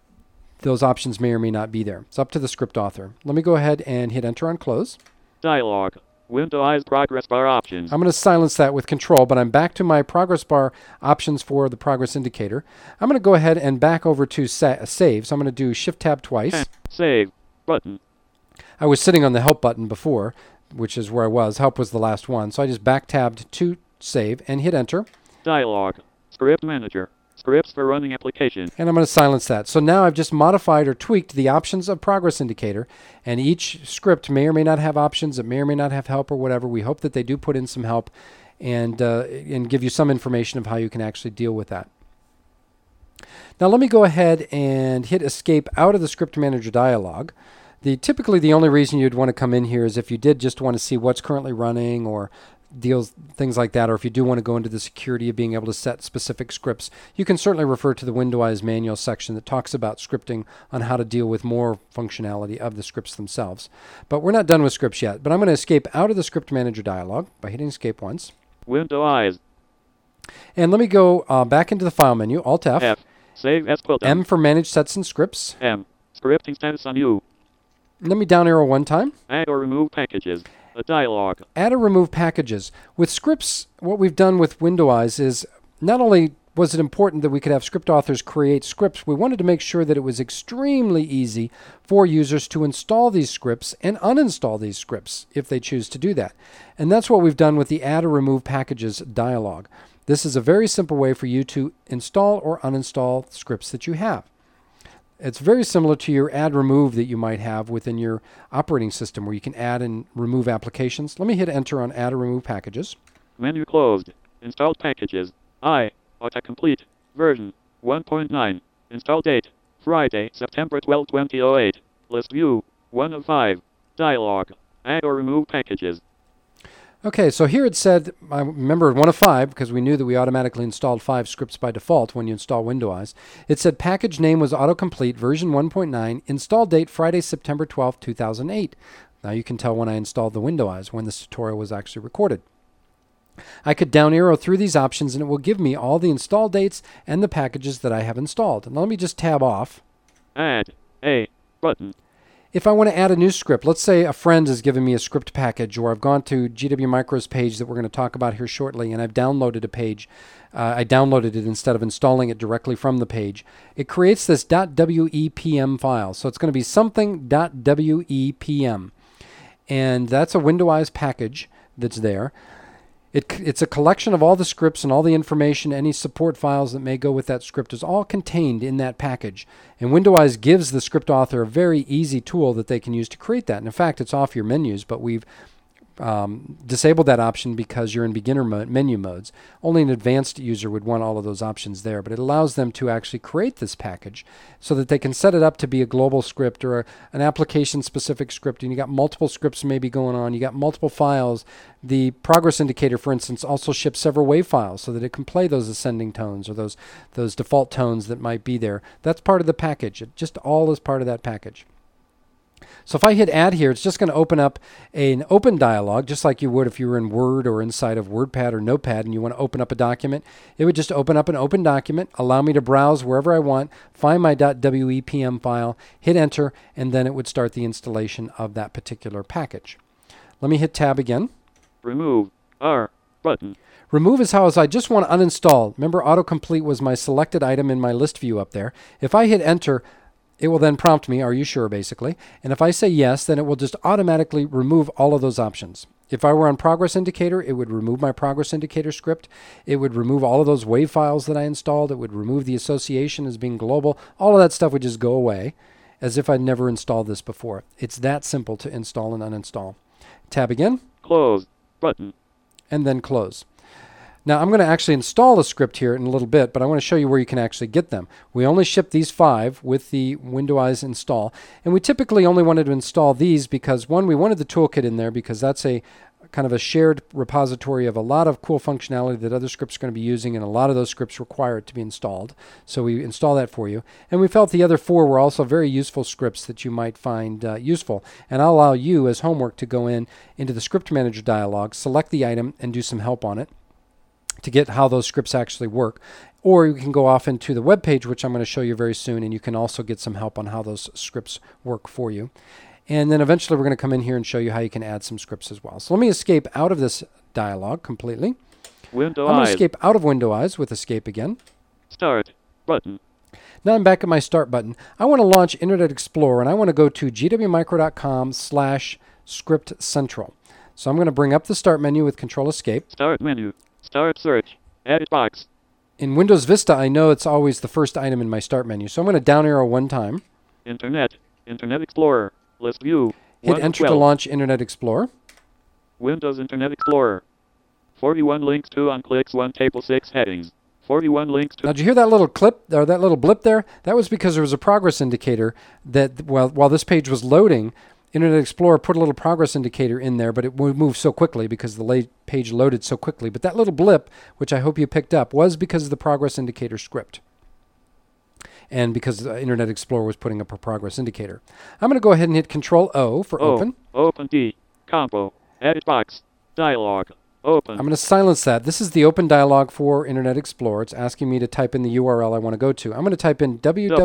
S1: those options may or may not be there. It's up to the script author. Let me go ahead and hit enter on close.
S2: Dialog. Windows Progress Bar options.
S1: I'm going to silence that with control, but I'm back to my progress bar options for the progress indicator. I'm going to go ahead and back over to save. So I'm going to do shift tab twice.
S2: Save button.
S1: I was sitting on the help button before, which is where I was. Help was the last one. So I just back tabbed to save and hit enter.
S2: Dialog. Script manager. Scripts for running application.
S1: And I'm going to silence that. So now I've just modified or tweaked the options of Progress Indicator, and each script may or may not have options. It may or may not have help or whatever. We hope that they do put in some help and give you some information of how you can actually deal with that. Now let me go ahead and hit Escape out of the Script Manager dialog. Typically the only reason you'd want to come in here is if you did just want to see what's currently running or things like that, or if you do want to go into the security of being able to set specific scripts. You can certainly refer to the Windowise manual section that talks about scripting on how to deal with more functionality of the scripts themselves. But we're not done with scripts yet. But I'm going to escape out of the Script Manager dialog by hitting Escape once.
S2: Windowise.
S1: And let me go back into the File menu, Alt F.
S2: F. Save as quilt.
S1: M for Manage Sets and Scripts.
S2: M. Scripting status on U.
S1: Let me down arrow one time.
S2: Add or remove packages. A dialog.
S1: Add or remove packages. With scripts, what we've done with Windowise is not only was it important that we could have script authors create scripts, we wanted to make sure that it was extremely easy for users to install these scripts and uninstall these scripts if they choose to do that. And that's what we've done with the Add or Remove Packages dialog. This is a very simple way for you to install or uninstall scripts that you have. It's very similar to your add remove that you might have within your operating system where you can add and remove applications. Let me hit enter on add or remove packages.
S2: Menu closed. Installed packages. Autocomplete. Version 1.9. Install date. Friday, September 12, 2008. List view. 1 of 5. Dialog. Add or remove packages.
S1: Okay, so here it said, I remember 1 of 5 because we knew that we automatically installed 5 scripts by default when you install Windowise. It said package name was autocomplete, version 1.9, install date Friday, September 12, 2008. Now you can tell when I installed the Windowise, when this tutorial was actually recorded. I could down arrow through these options and it will give me all the install dates and the packages that I have installed. And let me just tab off.
S2: Add a button.
S1: If I want to add a new script, let's say a friend has given me a script package, or I've gone to GW Micro's page that we're going to talk about here shortly, and I've downloaded a page. I downloaded it instead of installing it directly from the page. It creates this .wepm file. So it's going to be something.wepm. And that's a Windowise package that's there. It's a collection of all the scripts and all the information, any support files that may go with that script is all contained in that package. And Windowise gives the script author a very easy tool that they can use to create that. And in fact, it's off your menus, but we've disabled that option because you're in beginner menu modes. Only an advanced user would want all of those options there, but it allows them to actually create this package so that they can set it up to be a global script or an application-specific script, and you got multiple scripts maybe going on, you got multiple files. The progress indicator, for instance, also ships several WAV files so that it can play those ascending tones or those default tones that might be there. That's part of the package. It just all is part of that package. So if I hit add here, it's just going to open up an open dialog, just like you would if you were in Word or inside of WordPad or Notepad and you want to open up a document. It would just open up an open document, allow me to browse wherever I want, find my .wepm file, hit enter, and then it would start the installation of that particular package. Let me hit tab again.
S2: Remove R button.
S1: Remove is how I just want to uninstall. Remember, autocomplete was my selected item in my list view up there. If I hit enter, it will then prompt me, are you sure, basically. And if I say yes, then it will just automatically remove all of those options. If I were on Progress Indicator, it would remove my Progress Indicator script. It would remove all of those WAV files that I installed. It would remove the association as being global. All of that stuff would just go away as if I'd never installed this before. It's that simple to install and uninstall. Tab again.
S2: Close button.
S1: And then close. Now I'm going to actually install a script here in a little bit, but I want to show you where you can actually get them. We only ship these 5 with the Windowise install, and we typically only wanted to install these because, one, we wanted the toolkit in there because that's a kind of a shared repository of a lot of cool functionality that other scripts are going to be using, and a lot of those scripts require it to be installed. So we install that for you. And we felt the other 4 were also very useful scripts that you might find useful. And I'll allow you as homework to go into the Script Manager dialog, select the item, and do some help on it to get how those scripts actually work. Or you can go off into the web page, which I'm going to show you very soon, and you can also get some help on how those scripts work for you. And then eventually we're going to come in here and show you how you can add some scripts as well. So let me escape out of this dialog completely.
S2: Windowise.
S1: I'm going to escape out of Windowise with escape again.
S2: Start button.
S1: Now I'm back at my start button. I want to launch Internet Explorer, and I want to go to gwmicro.com/script-central. So I'm going to bring up the start menu with Control Escape.
S2: Start menu. Start search. Edit box.
S1: in Windows Vista, I know it's always the first item in my start menu. So I'm going to down arrow one time.
S2: Internet Explorer, list view.
S1: Hit enter to launch Internet Explorer.
S2: Windows Internet Explorer. 41 links, 2 on clicks, 1 table, 6 headings. 41 links to...
S1: Now, did you hear that little clip, or that little blip there? That was because there was a progress indicator that, while this page was loading, Internet Explorer put a little progress indicator in there, but it moved so quickly because the page loaded so quickly. But that little blip, which I hope you picked up, was because of the progress indicator script. And because Internet Explorer was putting up a progress indicator. I'm going to go ahead and hit Control-O for open.
S2: Open D. Combo. Edit box. Dialog. Open.
S1: I'm going to silence that. This is the open dialog for Internet Explorer. It's asking me to type in the URL I want to go to. I'm going to type in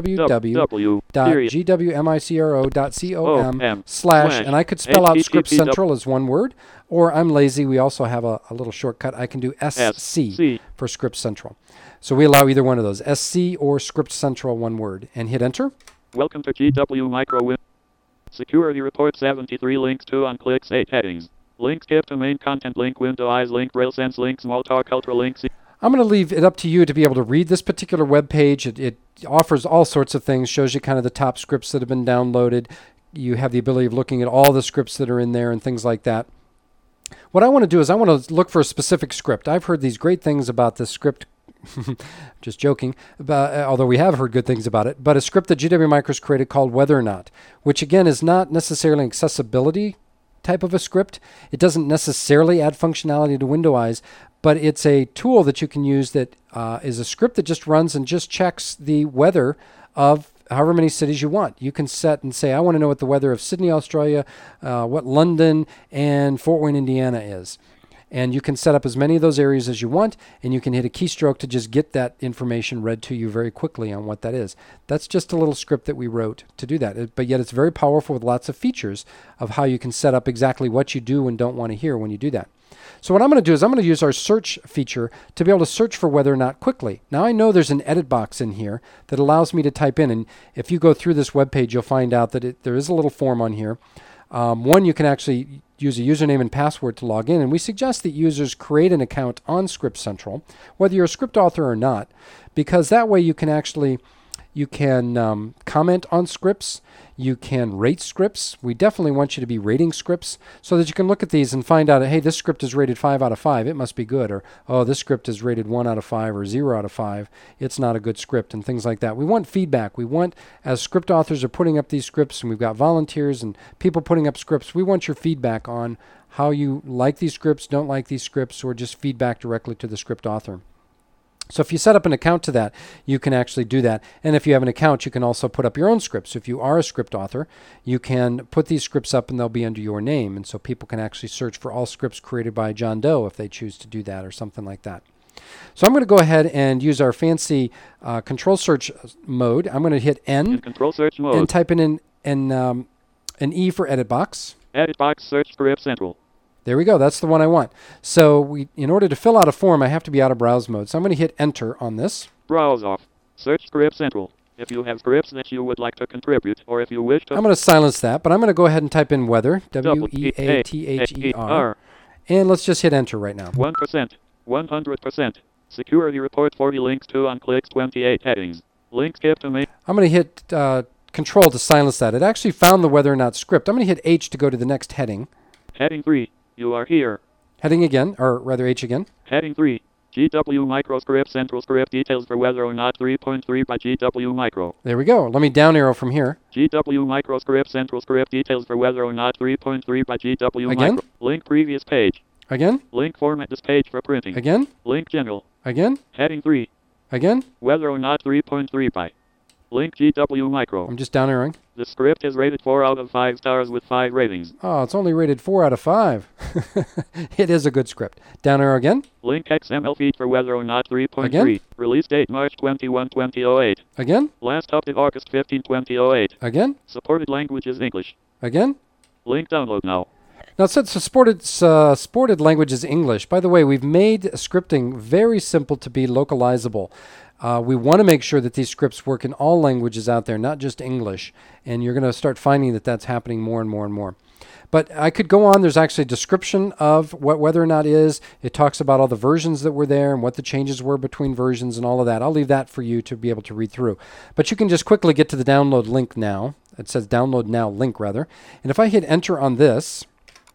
S1: www.gwmicro.com/ and I could spell out Script Central as one word, or I'm lazy. We also have a little shortcut. I can do SC for Script Central. So we allow either one of those, SC or Script Central, one word, and hit enter.
S2: Welcome to GW Micro. Security report 73 links, 2 on clicks, 8 headings. Link skip to main content, link window eyes, link RailSense, link Smalltalk, Ultra links.
S1: I'm going to leave it up to you to be able to read this particular web page. It offers all sorts of things, shows you kind of the top scripts that have been downloaded. You have the ability of looking at all the scripts that are in there and things like that. What I want to do is I want to look for a specific script. I've heard these great things about this script. Just joking, although we have heard good things about it, but a script that GW Micro's created called Whether or Not, which again is not necessarily an accessibility type of a script. It doesn't necessarily add functionality to Window Eyes, but it's a tool that you can use that is a script that just runs and just checks the weather of however many cities you want. You can set and say, I want to know what the weather of Sydney, Australia, what London and Fort Wayne, Indiana is. And you can set up as many of those areas as you want, and you can hit a keystroke to just get that information read to you very quickly on what that is. That's just a little script that we wrote to do that. But yet it's very powerful with lots of features of how you can set up exactly what you do and don't want to hear when you do that. So what I'm going to do is I'm going to use our search feature to be able to search for Whether or Not quickly. Now I know there's an edit box in here that allows me to type in, and if you go through this web page, you'll find out that there is a little form on here. One, you can actually use a username and password to log in, and we suggest that users create an account on Script Central, whether you're a script author or not, because that way you can comment on scripts, you can rate scripts. We definitely want you to be rating scripts so that you can look at these and find out, hey, this script is rated 5 out of 5, it must be good, or oh, this script is rated 1 out of 5 or 0 out of 5, it's not a good script, and things like that. We want feedback. We want, as script authors are putting up these scripts, and we've got volunteers and people putting up scripts, we want your feedback on how you like these scripts, don't like these scripts, or just feedback directly to the script author. So if you set up an account to that, you can actually do that. And if you have an account, you can also put up your own scripts. If you are a script author, you can put these scripts up and they'll be under your name. And so people can actually search for all scripts created by John Doe if they choose to do that or something like that. So I'm going to go ahead and use our fancy control search mode. I'm going to hit N
S2: control search mode
S1: and type in an E for edit box.
S2: Edit box, search Script Central.
S1: There we go. That's the one I want. So in order to fill out a form, I have to be out of browse mode. So I'm going to hit enter on this.
S2: Browse off. Search Script Central. If you have scripts that you would like to contribute, or if you wish to...
S1: I'm going to silence that, but I'm going to go ahead and type in weather, W-E-A-T-H-E-R. And let's just hit enter right now.
S2: 1%, 100%. Security report 40 links, 2 on clicks, 28 headings. Link skip to main...
S1: I'm going to hit Control to silence that. It actually found the Whether or Not script. I'm going to hit H to go to the next heading.
S2: Heading 3. You are here.
S1: Heading again, or rather H again.
S2: Heading 3. GW Micro Script Central Script details for Whether or Not 3.3 by GW Micro.
S1: There we go. Let me down arrow from here.
S2: GW Micro Script Central Script details for Whether or Not 3.3 by GW
S1: Again?
S2: Micro. Link previous page.
S1: Again.
S2: Link format this page for printing.
S1: Again.
S2: Link general.
S1: Again.
S2: Heading 3.
S1: Again.
S2: Whether or Not 3.3 by. Link GW Micro.
S1: I'm just down arrowing.
S2: The script is rated 4 out of 5 stars with 5 ratings.
S1: Oh, it's only rated 4 out of 5. It is a good script. Down arrow again.
S2: Link XML feed for Whether or Not 3.3.
S1: Again.
S2: Release date March 21, 2008.
S1: Again.
S2: Last update August 15, 2008.
S1: Again.
S2: Supported language is English.
S1: Again.
S2: Link download now.
S1: Now it said supported language is English. By the way, we've made scripting very simple to be localizable. We want to make sure that these scripts work in all languages out there, not just English. And you're going to start finding that that's happening more and more and more. But I could go on. There's actually a description of what whether or not is. It talks about all the versions that were there and what the changes were between versions and all of that. I'll leave that for you to be able to read through. But you can just quickly get to the download link now. It says download now link rather. And if I hit enter on this.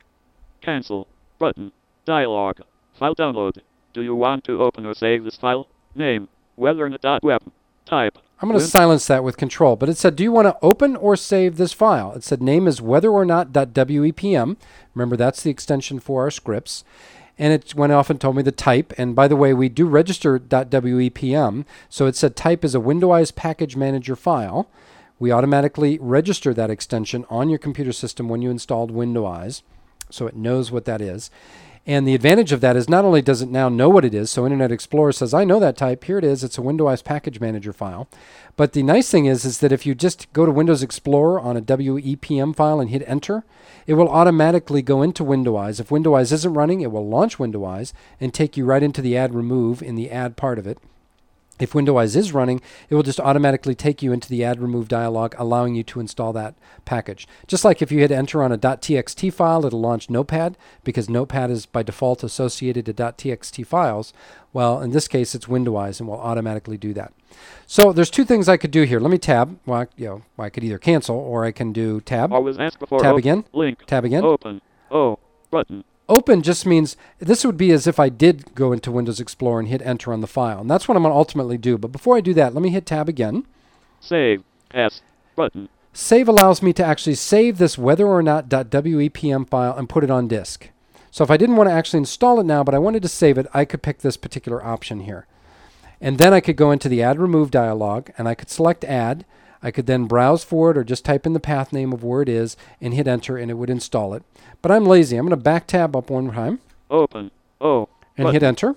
S2: Cancel. Button. Dialog. File download. Do you want to open or save this file? Name. Weathernet.web. Type.
S1: I'm going to silence that with control, but it said, do you want to open or save this file? It said name is weatherornot.wepm. Remember, that's the extension for our scripts. And it went off and told me the type. And by the way, we do register .wepm. So it said type is a Windows Package Manager file. We automatically register that extension on your computer system when you installed Windows. So it knows what that is. And the advantage of that is not only does it now know what it is, so Internet Explorer says, I know that type, here it is, it's a Windows Package Manager file. But the nice thing is that if you just go to Windows Explorer on a WEPM file and hit enter, it will automatically go into Windows. If Windows isn't running, it will launch Windows and take you right into the add remove in the add part of it. If Windows is running, it will just automatically take you into the add remove dialog, allowing you to install that package. Just like if you hit enter on a .txt file, it'll launch Notepad, because Notepad is by default associated to .txt files. Well, in this case, it's Windows and will automatically do that. So there's two things I could do here. Let me tab. Well, I could either cancel or I can do tab.
S2: Always ask before
S1: tab again.
S2: Link.
S1: Tab again.
S2: Open. Button.
S1: Open just means this would be as if I did go into Windows Explorer and hit enter on the file. And that's what I'm going to ultimately do. But before I do that, let me hit tab again.
S2: Save. S. Button.
S1: Save allows me to actually save this weatherornot.wepm file and put it on disk. So if I didn't want to actually install it now, but I wanted to save it, I could pick this particular option here. And then I could go into the add remove dialog and I could select add. I could then browse for it or just type in the path name of where it is and hit enter and it would install it. But I'm lazy. I'm going to back tab up one time.
S2: Open.
S1: And
S2: button.
S1: Hit enter.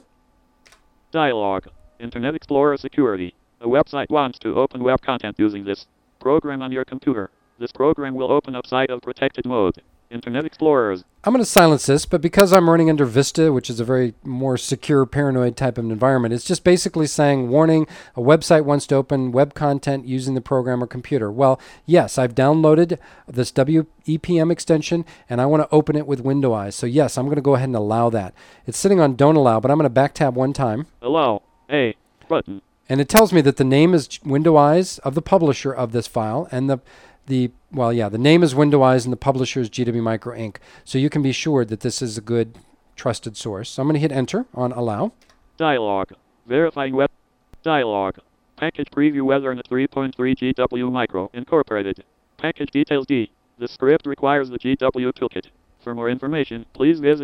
S2: Dialog. Internet Explorer Security. A website wants to open web content using this program on your computer. This program will open up site of protected mode. Internet Explorers.
S1: I'm going to silence this, but because I'm running under Vista, which is a very more secure, paranoid type of environment, it's just basically saying, warning, a website wants to open web content using the program or computer. Well, yes, I've downloaded this WEPM extension, and I want to open it with Windows. So yes, I'm going to go ahead and allow that. It's sitting on Don't Allow, but I'm going to back tab one time.
S2: Allow. A. Button.
S1: And it tells me that the name is Windows of the publisher of this file, and the name is Windows and the publisher is GW Micro Inc. So you can be sure that this is a good, trusted source. So I'm going to hit enter on allow.
S2: Dialog. Verifying web. Dialog. Package preview Weathernet 3.3 GW Micro Incorporated. Package details D. The script requires the GW toolkit. For more information, please visit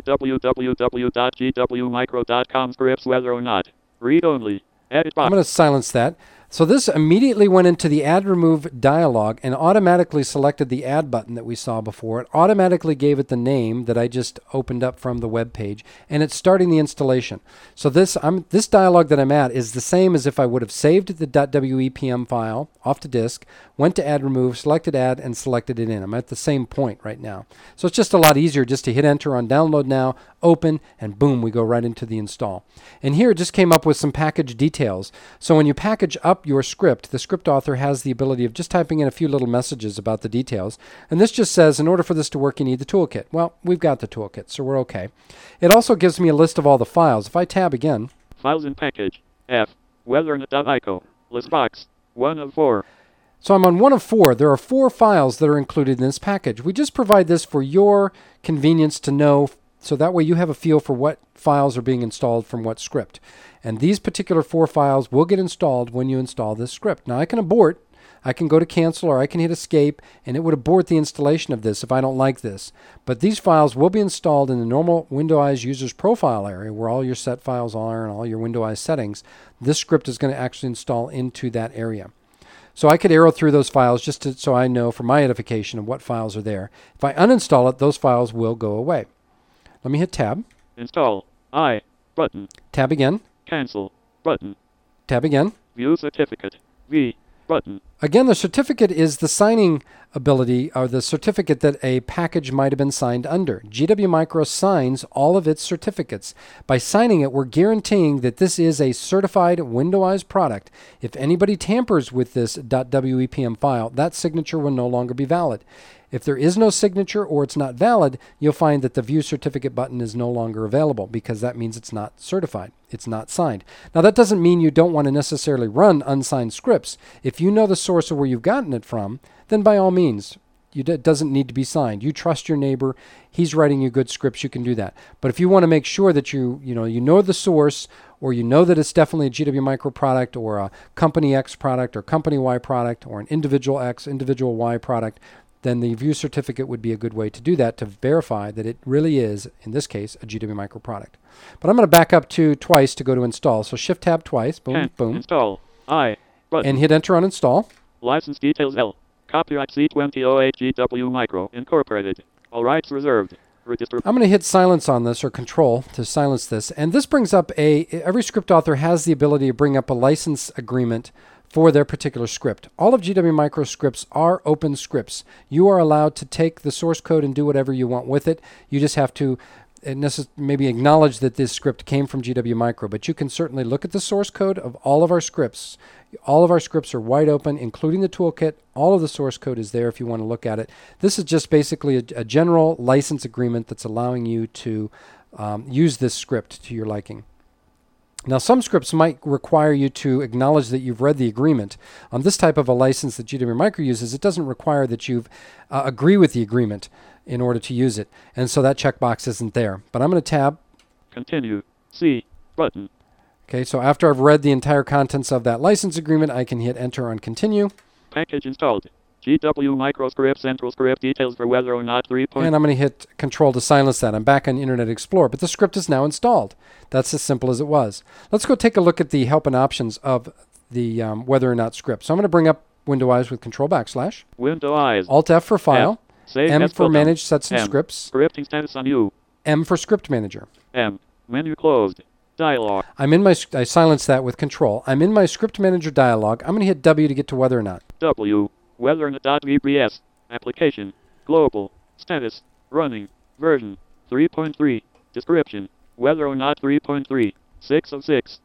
S2: www.gwmicro.com. Scripts whether or not. Read only. Edit box.
S1: I'm going to silence that. So this immediately went into the add remove dialog and automatically selected the add button that we saw before. It automatically gave it the name that I just opened up from the web page, and it's starting the installation. So this dialog that I'm at is the same as if I would have saved the .wepm file off to disk, went to add remove, selected add, and selected it in. I'm at the same point right now. So it's just a lot easier just to hit enter on download now, open, and boom, we go right into the install. And here it just came up with some package details. So when you package up your script, the script author has the ability of just typing in a few little messages about the details. And this just says, in order for this to work, you need the toolkit. Well, we've got the toolkit, so we're okay. It also gives me a list of all the files. If I tab again.
S2: Files in package. F. Weathernet.ico. List box. 1 of 4.
S1: So I'm on 1 of 4. There are 4 files that are included in this package. We just provide this for your convenience to know, so that way you have a feel for what files are being installed from what script. And these particular 4 files will get installed when you install this script. Now I can abort. I can go to cancel or I can hit escape and it would abort the installation of this if I don't like this. But these files will be installed in the normal Windows user's profile area where all your set files are and all your Windows settings. This script is going to actually install into that area. So I could arrow through those files just so I know for my edification of what files are there. If I uninstall it, those files will go away. Let me hit tab.
S2: Install. I. Button.
S1: Tab again.
S2: Cancel. Button.
S1: Tab again.
S2: View certificate. V. Button.
S1: Again, the certificate is the signing ability, or the certificate that a package might have been signed under. GW Micro signs all of its certificates. By signing it, we're guaranteeing that this is a certified Windows product. If anybody tampers with this .wepm file, that signature will no longer be valid. If there is no signature or it's not valid, you'll find that the View Certificate button is no longer available, because that means it's not certified. It's not signed. Now, that doesn't mean you don't want to necessarily run unsigned scripts. If you know the source of where you've gotten it from, then by all means, it doesn't need to be signed. You trust your neighbor. He's writing you good scripts. You can do that. But if you want to make sure that you know the source, or you know that it's definitely a GW Micro product, or a Company X product, or Company Y product, or an individual X, individual Y product, then the View Certificate would be a good way to do that, to verify that it really is, in this case, a GW Micro product. But I'm going to back up to twice to go to install. So Shift-Tab twice, boom, boom.
S2: Install, I, button.
S1: And hit Enter on install.
S2: License details L. Copyright C2008 GW Micro, Incorporated. All rights reserved. Register.
S1: I'm going to hit silence on this, or Control, to silence this. And this brings up every script author has the ability to bring up a license agreement for their particular script. All of GW Micro scripts are open scripts. You are allowed to take the source code and do whatever you want with it. You just have to maybe acknowledge that this script came from GW Micro, but you can certainly look at the source code of all of our scripts. All of our scripts are wide open, including the toolkit. All of the source code is there if you want to look at it. This is just basically a general license agreement that's allowing you to use this script to your liking. Now, some scripts might require you to acknowledge that you've read the agreement. On this type of a license that GW Micro uses, it doesn't require that you agree with the agreement in order to use it. And so that checkbox isn't there. But I'm going to tab.
S2: Continue. C. Button.
S1: Okay, so after I've read the entire contents of that license agreement, I can hit Enter on Continue.
S2: Package installed. GW Micro Script Central Script details for whether or not 3.
S1: And I'm going to hit Control to silence that. I'm back on Internet Explorer, but the script is now installed. That's as simple as it was. Let's go take a look at the help and options of the whether or not script. So I'm going to bring up Windows with Control /
S2: Windows.
S1: Alt F for File.
S2: Save
S1: M
S2: as
S1: for
S2: filter.
S1: Manage Sets and
S2: M.
S1: Scripts.
S2: Scripting status on U.
S1: M for Script Manager.
S2: M. Menu closed. Dialog.
S1: I silenced that with Control. I'm in my Script Manager dialog. I'm going to hit W to get to whether or not.
S2: W. Whether or not.VPS. Application. Global. Status. Running. Version. 3.3. Description. Whether or not 3.3. 6 of 6.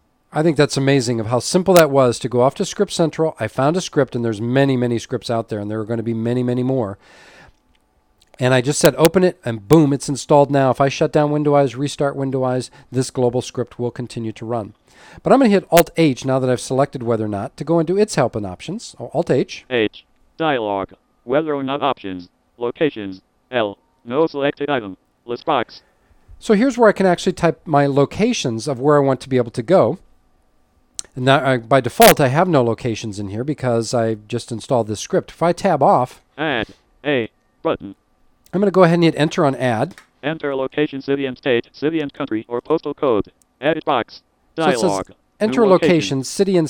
S1: I think that's amazing of how simple that was to go off to Script Central. I found a script, and there's many, many scripts out there, and there are going to be many, many more. And I just said open it, and boom, it's installed now. If I shut down Windows, restart Windows, this global script will continue to run. But I'm going to hit Alt-H now that I've selected whether or not to go into its help and options. Alt-H.
S2: H. Dialog. Whether or not options. Locations. L. No selected item. List box.
S1: So here's where I can actually type my locations of where I want to be able to go. And now, by default, I have no locations in here because I just installed this script. If I tab off,
S2: Add. A. Button.
S1: I'm going to go ahead and hit Enter on Add.
S2: Enter location, city and state, city and country, or postal code. Edit box. Dialog.
S1: So it says, enter
S2: New
S1: location, city and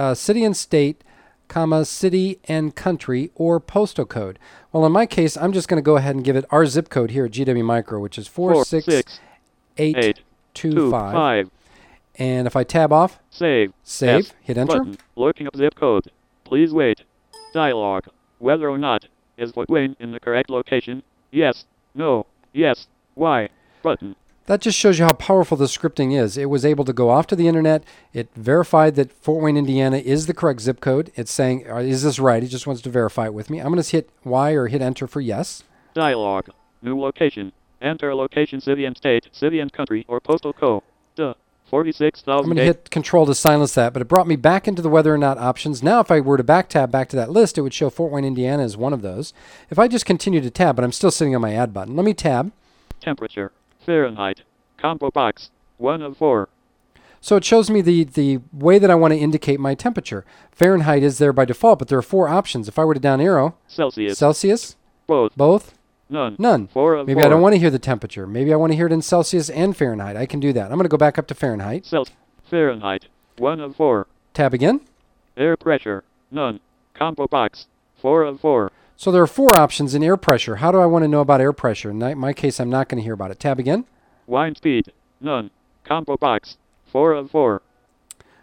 S1: state, comma, city and country, or postal code. Well, in my case, I'm just going to go ahead and give it our zip code here at GW Micro, which is 46825. And if I tab off,
S2: Save.
S1: Save, hit Enter.
S2: Button. Looking up zip code. Please wait. Dialog. Whether or not is Fort Wayne in the correct location? Yes. No. Yes. Why? Button.
S1: That just shows you how powerful the scripting is. It was able to go off to the internet. It verified that Fort Wayne, Indiana is the correct zip code. It's saying, is this right? It just wants to verify it with me. I'm going to hit Y or hit Enter for yes.
S2: Dialog. New location. Enter location, city and state, city and country, or postal code. 46,000.
S1: I'm going to hit Control to silence that, but it brought me back into the whether or not options. Now, if I were to back tab back to that list, it would show Fort Wayne, Indiana as one of those. If I just continue to tab, but I'm still sitting on my Add button, let me tab.
S2: Temperature. Fahrenheit. Combo box. 1 of 4.
S1: So it shows me the way that I want to indicate my temperature. Fahrenheit is there by default, but there are 4 options. If I were to down arrow, Celsius, both, none.
S2: 4 of
S1: Maybe
S2: 4.
S1: I don't want to hear the temperature. Maybe I want to hear it in Celsius and Fahrenheit. I can do that. I'm going to go back up to Fahrenheit.
S2: Fahrenheit. 1 of 4.
S1: Tab again.
S2: Air pressure. None. Combo box. 4 of 4.
S1: So there are 4 options in air pressure. How do I want to know about air pressure? In my case, I'm not going to hear about it. Tab again.
S2: Wind speed. None. Combo box. 4 of 4.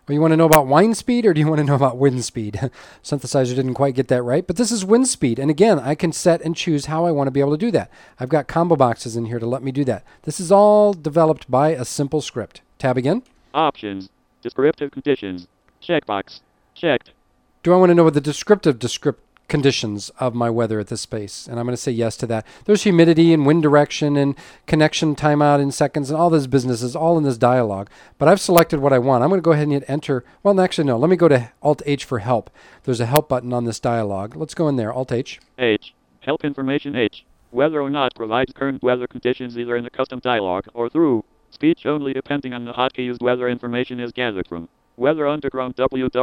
S1: Well, you want to know about wine speed or do you want to know about wind speed? Synthesizer didn't quite get that right, but this is wind speed. And again, I can set and choose how I want to be able to do that. I've got combo boxes in here to let me do that. This is all developed by a simple script. Tab again.
S2: Options. Descriptive conditions. Checkbox. Checked.
S1: Do I want to know what the descriptive conditions of my weather at this space? And I'm going to say yes to that. There's humidity and wind direction and connection timeout in seconds and all this business is all in this dialog. But I've selected what I want. I'm going to go ahead and hit enter. Well, actually, no. Let me go to Alt-H for help. There's a help button on this dialog. Let's go in there. Alt-H.
S2: H. Help information H. Whether or not provides current weather conditions either in the custom dialog or through speech only depending on the hotkey used. Weather information is gathered from Weather Underground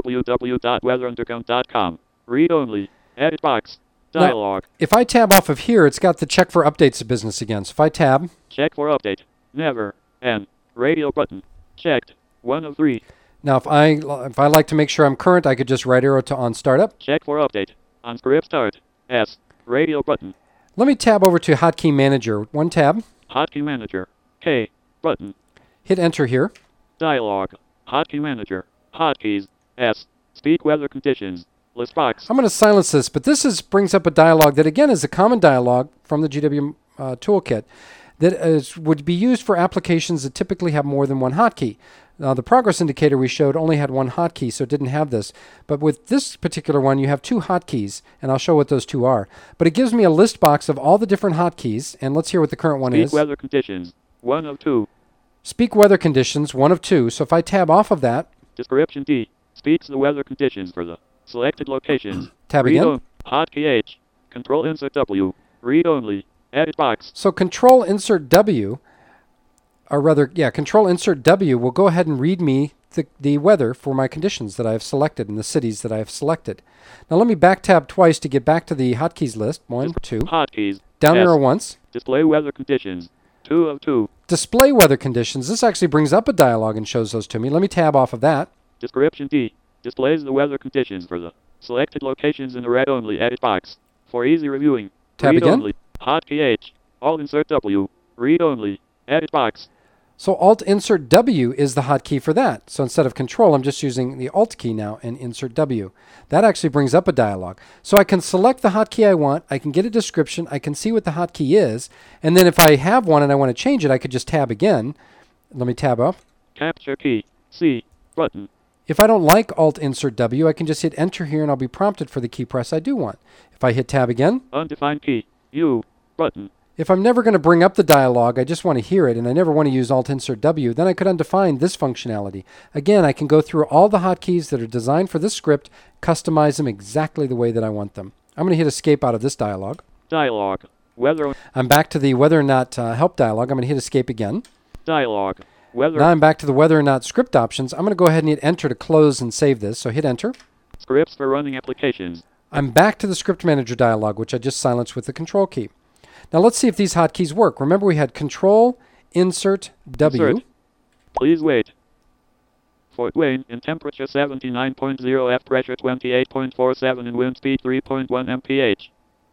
S2: www.weatherunderground.com. Read only. Edit box. Dialog.
S1: Now, if I tab off of here, it's got the check for updates of business again. So if I tab.
S2: Check for update. Never. N. Radio button. Checked. 1 of 3.
S1: Now if I like to make sure I'm current, I could just right arrow to on startup.
S2: Check for update. On script start. S. Radio button.
S1: Let me tab over to Hotkey Manager. One tab.
S2: Hotkey Manager. K. Button.
S1: Hit enter here.
S2: Dialog. Hotkey Manager. Hotkeys. S. Speak weather conditions. List box.
S1: I'm going to silence this, but this brings up a dialog that, again, is a common dialog from the GW toolkit that would be used for applications that typically have more than one hotkey. Now, the progress indicator we showed only had one hotkey, so it didn't have this. But with this particular one, you have two hotkeys, and I'll show what those two are. But it gives me a list box of all the different hotkeys, and let's hear what the current one is.
S2: Speak weather conditions. 1 of 2.
S1: Speak weather conditions. 1 of 2. So if I tab off of that.
S2: Description D. Speaks the weather conditions for the selected locations.
S1: Tab
S2: Read
S1: again.
S2: Hotkey H. Control insert W. Read only. Edit box.
S1: So Control insert W, or rather, Control insert W will go ahead and read me the weather for my conditions that I have selected and the cities that I have selected. Now let me back tab twice to get back to the hotkeys list. 1, 2.
S2: Hotkeys.
S1: Down
S2: S.
S1: arrow once.
S2: Display weather conditions. 2 of 2.
S1: Display weather conditions. This actually brings up a dialog and shows those to me. Let me tab off of that.
S2: Description D. Displays the weather conditions for the selected locations in the read only edit box. For easy reviewing.
S1: Tab
S2: read
S1: again.
S2: Only. Hotkey H. Alt insert W. Read only. Edit box.
S1: So Alt insert W is the hotkey for that. So instead of Control, I'm just using the Alt key now and insert W. That actually brings up a dialog. So I can select the hotkey I want. I can get a description. I can see what the hotkey is. And then if I have one and I want to change it, I could just tab again. Let me tab up.
S2: Capture key. C. Button.
S1: If I don't like Alt insert W, I can just hit enter here and I'll be prompted for the key press I do want. If I hit tab again.
S2: Undefined key. U. Button.
S1: If I'm never going to bring up the dialog, I just want to hear it, and I never want to use Alt insert W, then I could undefine this functionality. Again, I can go through all the hotkeys that are designed for this script, customize them exactly the way that I want them. I'm going to hit escape out of this dialog.
S2: Dialog. Weather.
S1: I'm back to the whether or not help dialog. I'm going to hit escape again.
S2: Dialog. Weather.
S1: Now I'm back to the whether or not script options. I'm going to go ahead and hit enter to close and save this. So hit enter.
S2: Scripts for running applications.
S1: I'm back to the script manager dialog, which I just silenced with the control key. Now let's see if these hotkeys work. Remember we had Control, Insert, W.
S2: Insert. Please wait. Fort Wayne in temperature 79.0 F, pressure 28.47 and wind speed 3.1 mph.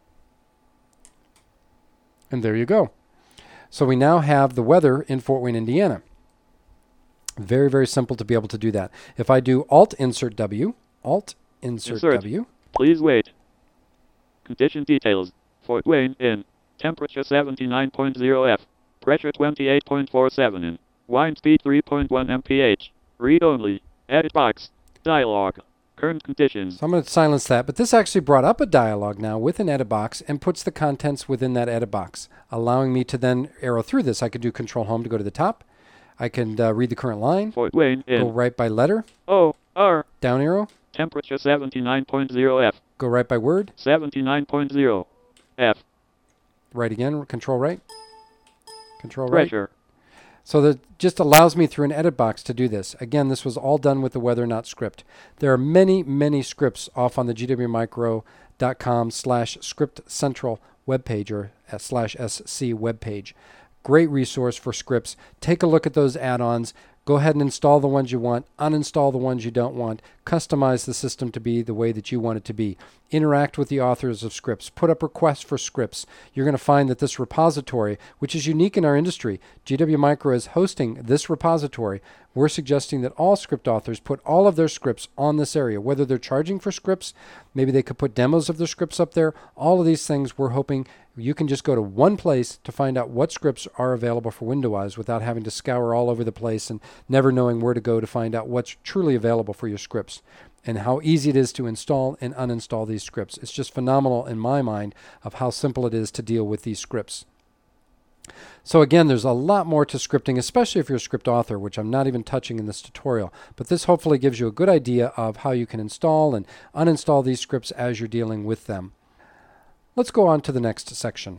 S1: And there you go. So we now have the weather in Fort Wayne, Indiana. Very, very simple to be able to do that. If I do Alt Insert W, Alt Insert W.
S2: Please wait. Condition details. Fort Wayne in temperature 79.0 F, pressure 28.47 in, wind speed 3.1 mph. Read only. Edit box. Dialog. Current conditions.
S1: So I'm going to silence that, but this actually brought up a dialog now with an edit box and puts the contents within that edit box, allowing me to then arrow through this. I could do Control Home to go to the top. I can read the current line.
S2: Fort Wayne in.
S1: Go right by letter.
S2: O. R.
S1: Down arrow.
S2: Temperature 79.0 F.
S1: Go right by word.
S2: 79.0 F.
S1: Right again. Control right. Control right.
S2: Pressure.
S1: So that just allows me through an edit box to do this. Again, this was all done with the Weather Not script. There are many, many scripts off on the gwmicro.com/script central webpage or /SC webpage. Great resource for scripts. Take a look at those add-ons. Go ahead and install the ones you want, uninstall the ones you don't want, customize the system to be the way that you want it to be. Interact with the authors of scripts, put up requests for scripts. You're going to find that this repository, which is unique in our industry, GW Micro is hosting this repository. We're suggesting that all script authors put all of their scripts on this area, whether they're charging for scripts, maybe they could put demos of their scripts up there. All of these things we're hoping you can just go to one place to find out what scripts are available for Windows without having to scour all over the place and never knowing where to go to find out what's truly available for your scripts and how easy it is to install and uninstall these scripts. It's just phenomenal in my mind of how simple it is to deal with these scripts. So again, there's a lot more to scripting, especially if you're a script author, which I'm not even touching in this tutorial. But this hopefully gives you a good idea of how you can install and uninstall these scripts as you're dealing with them. Let's go on to the next section.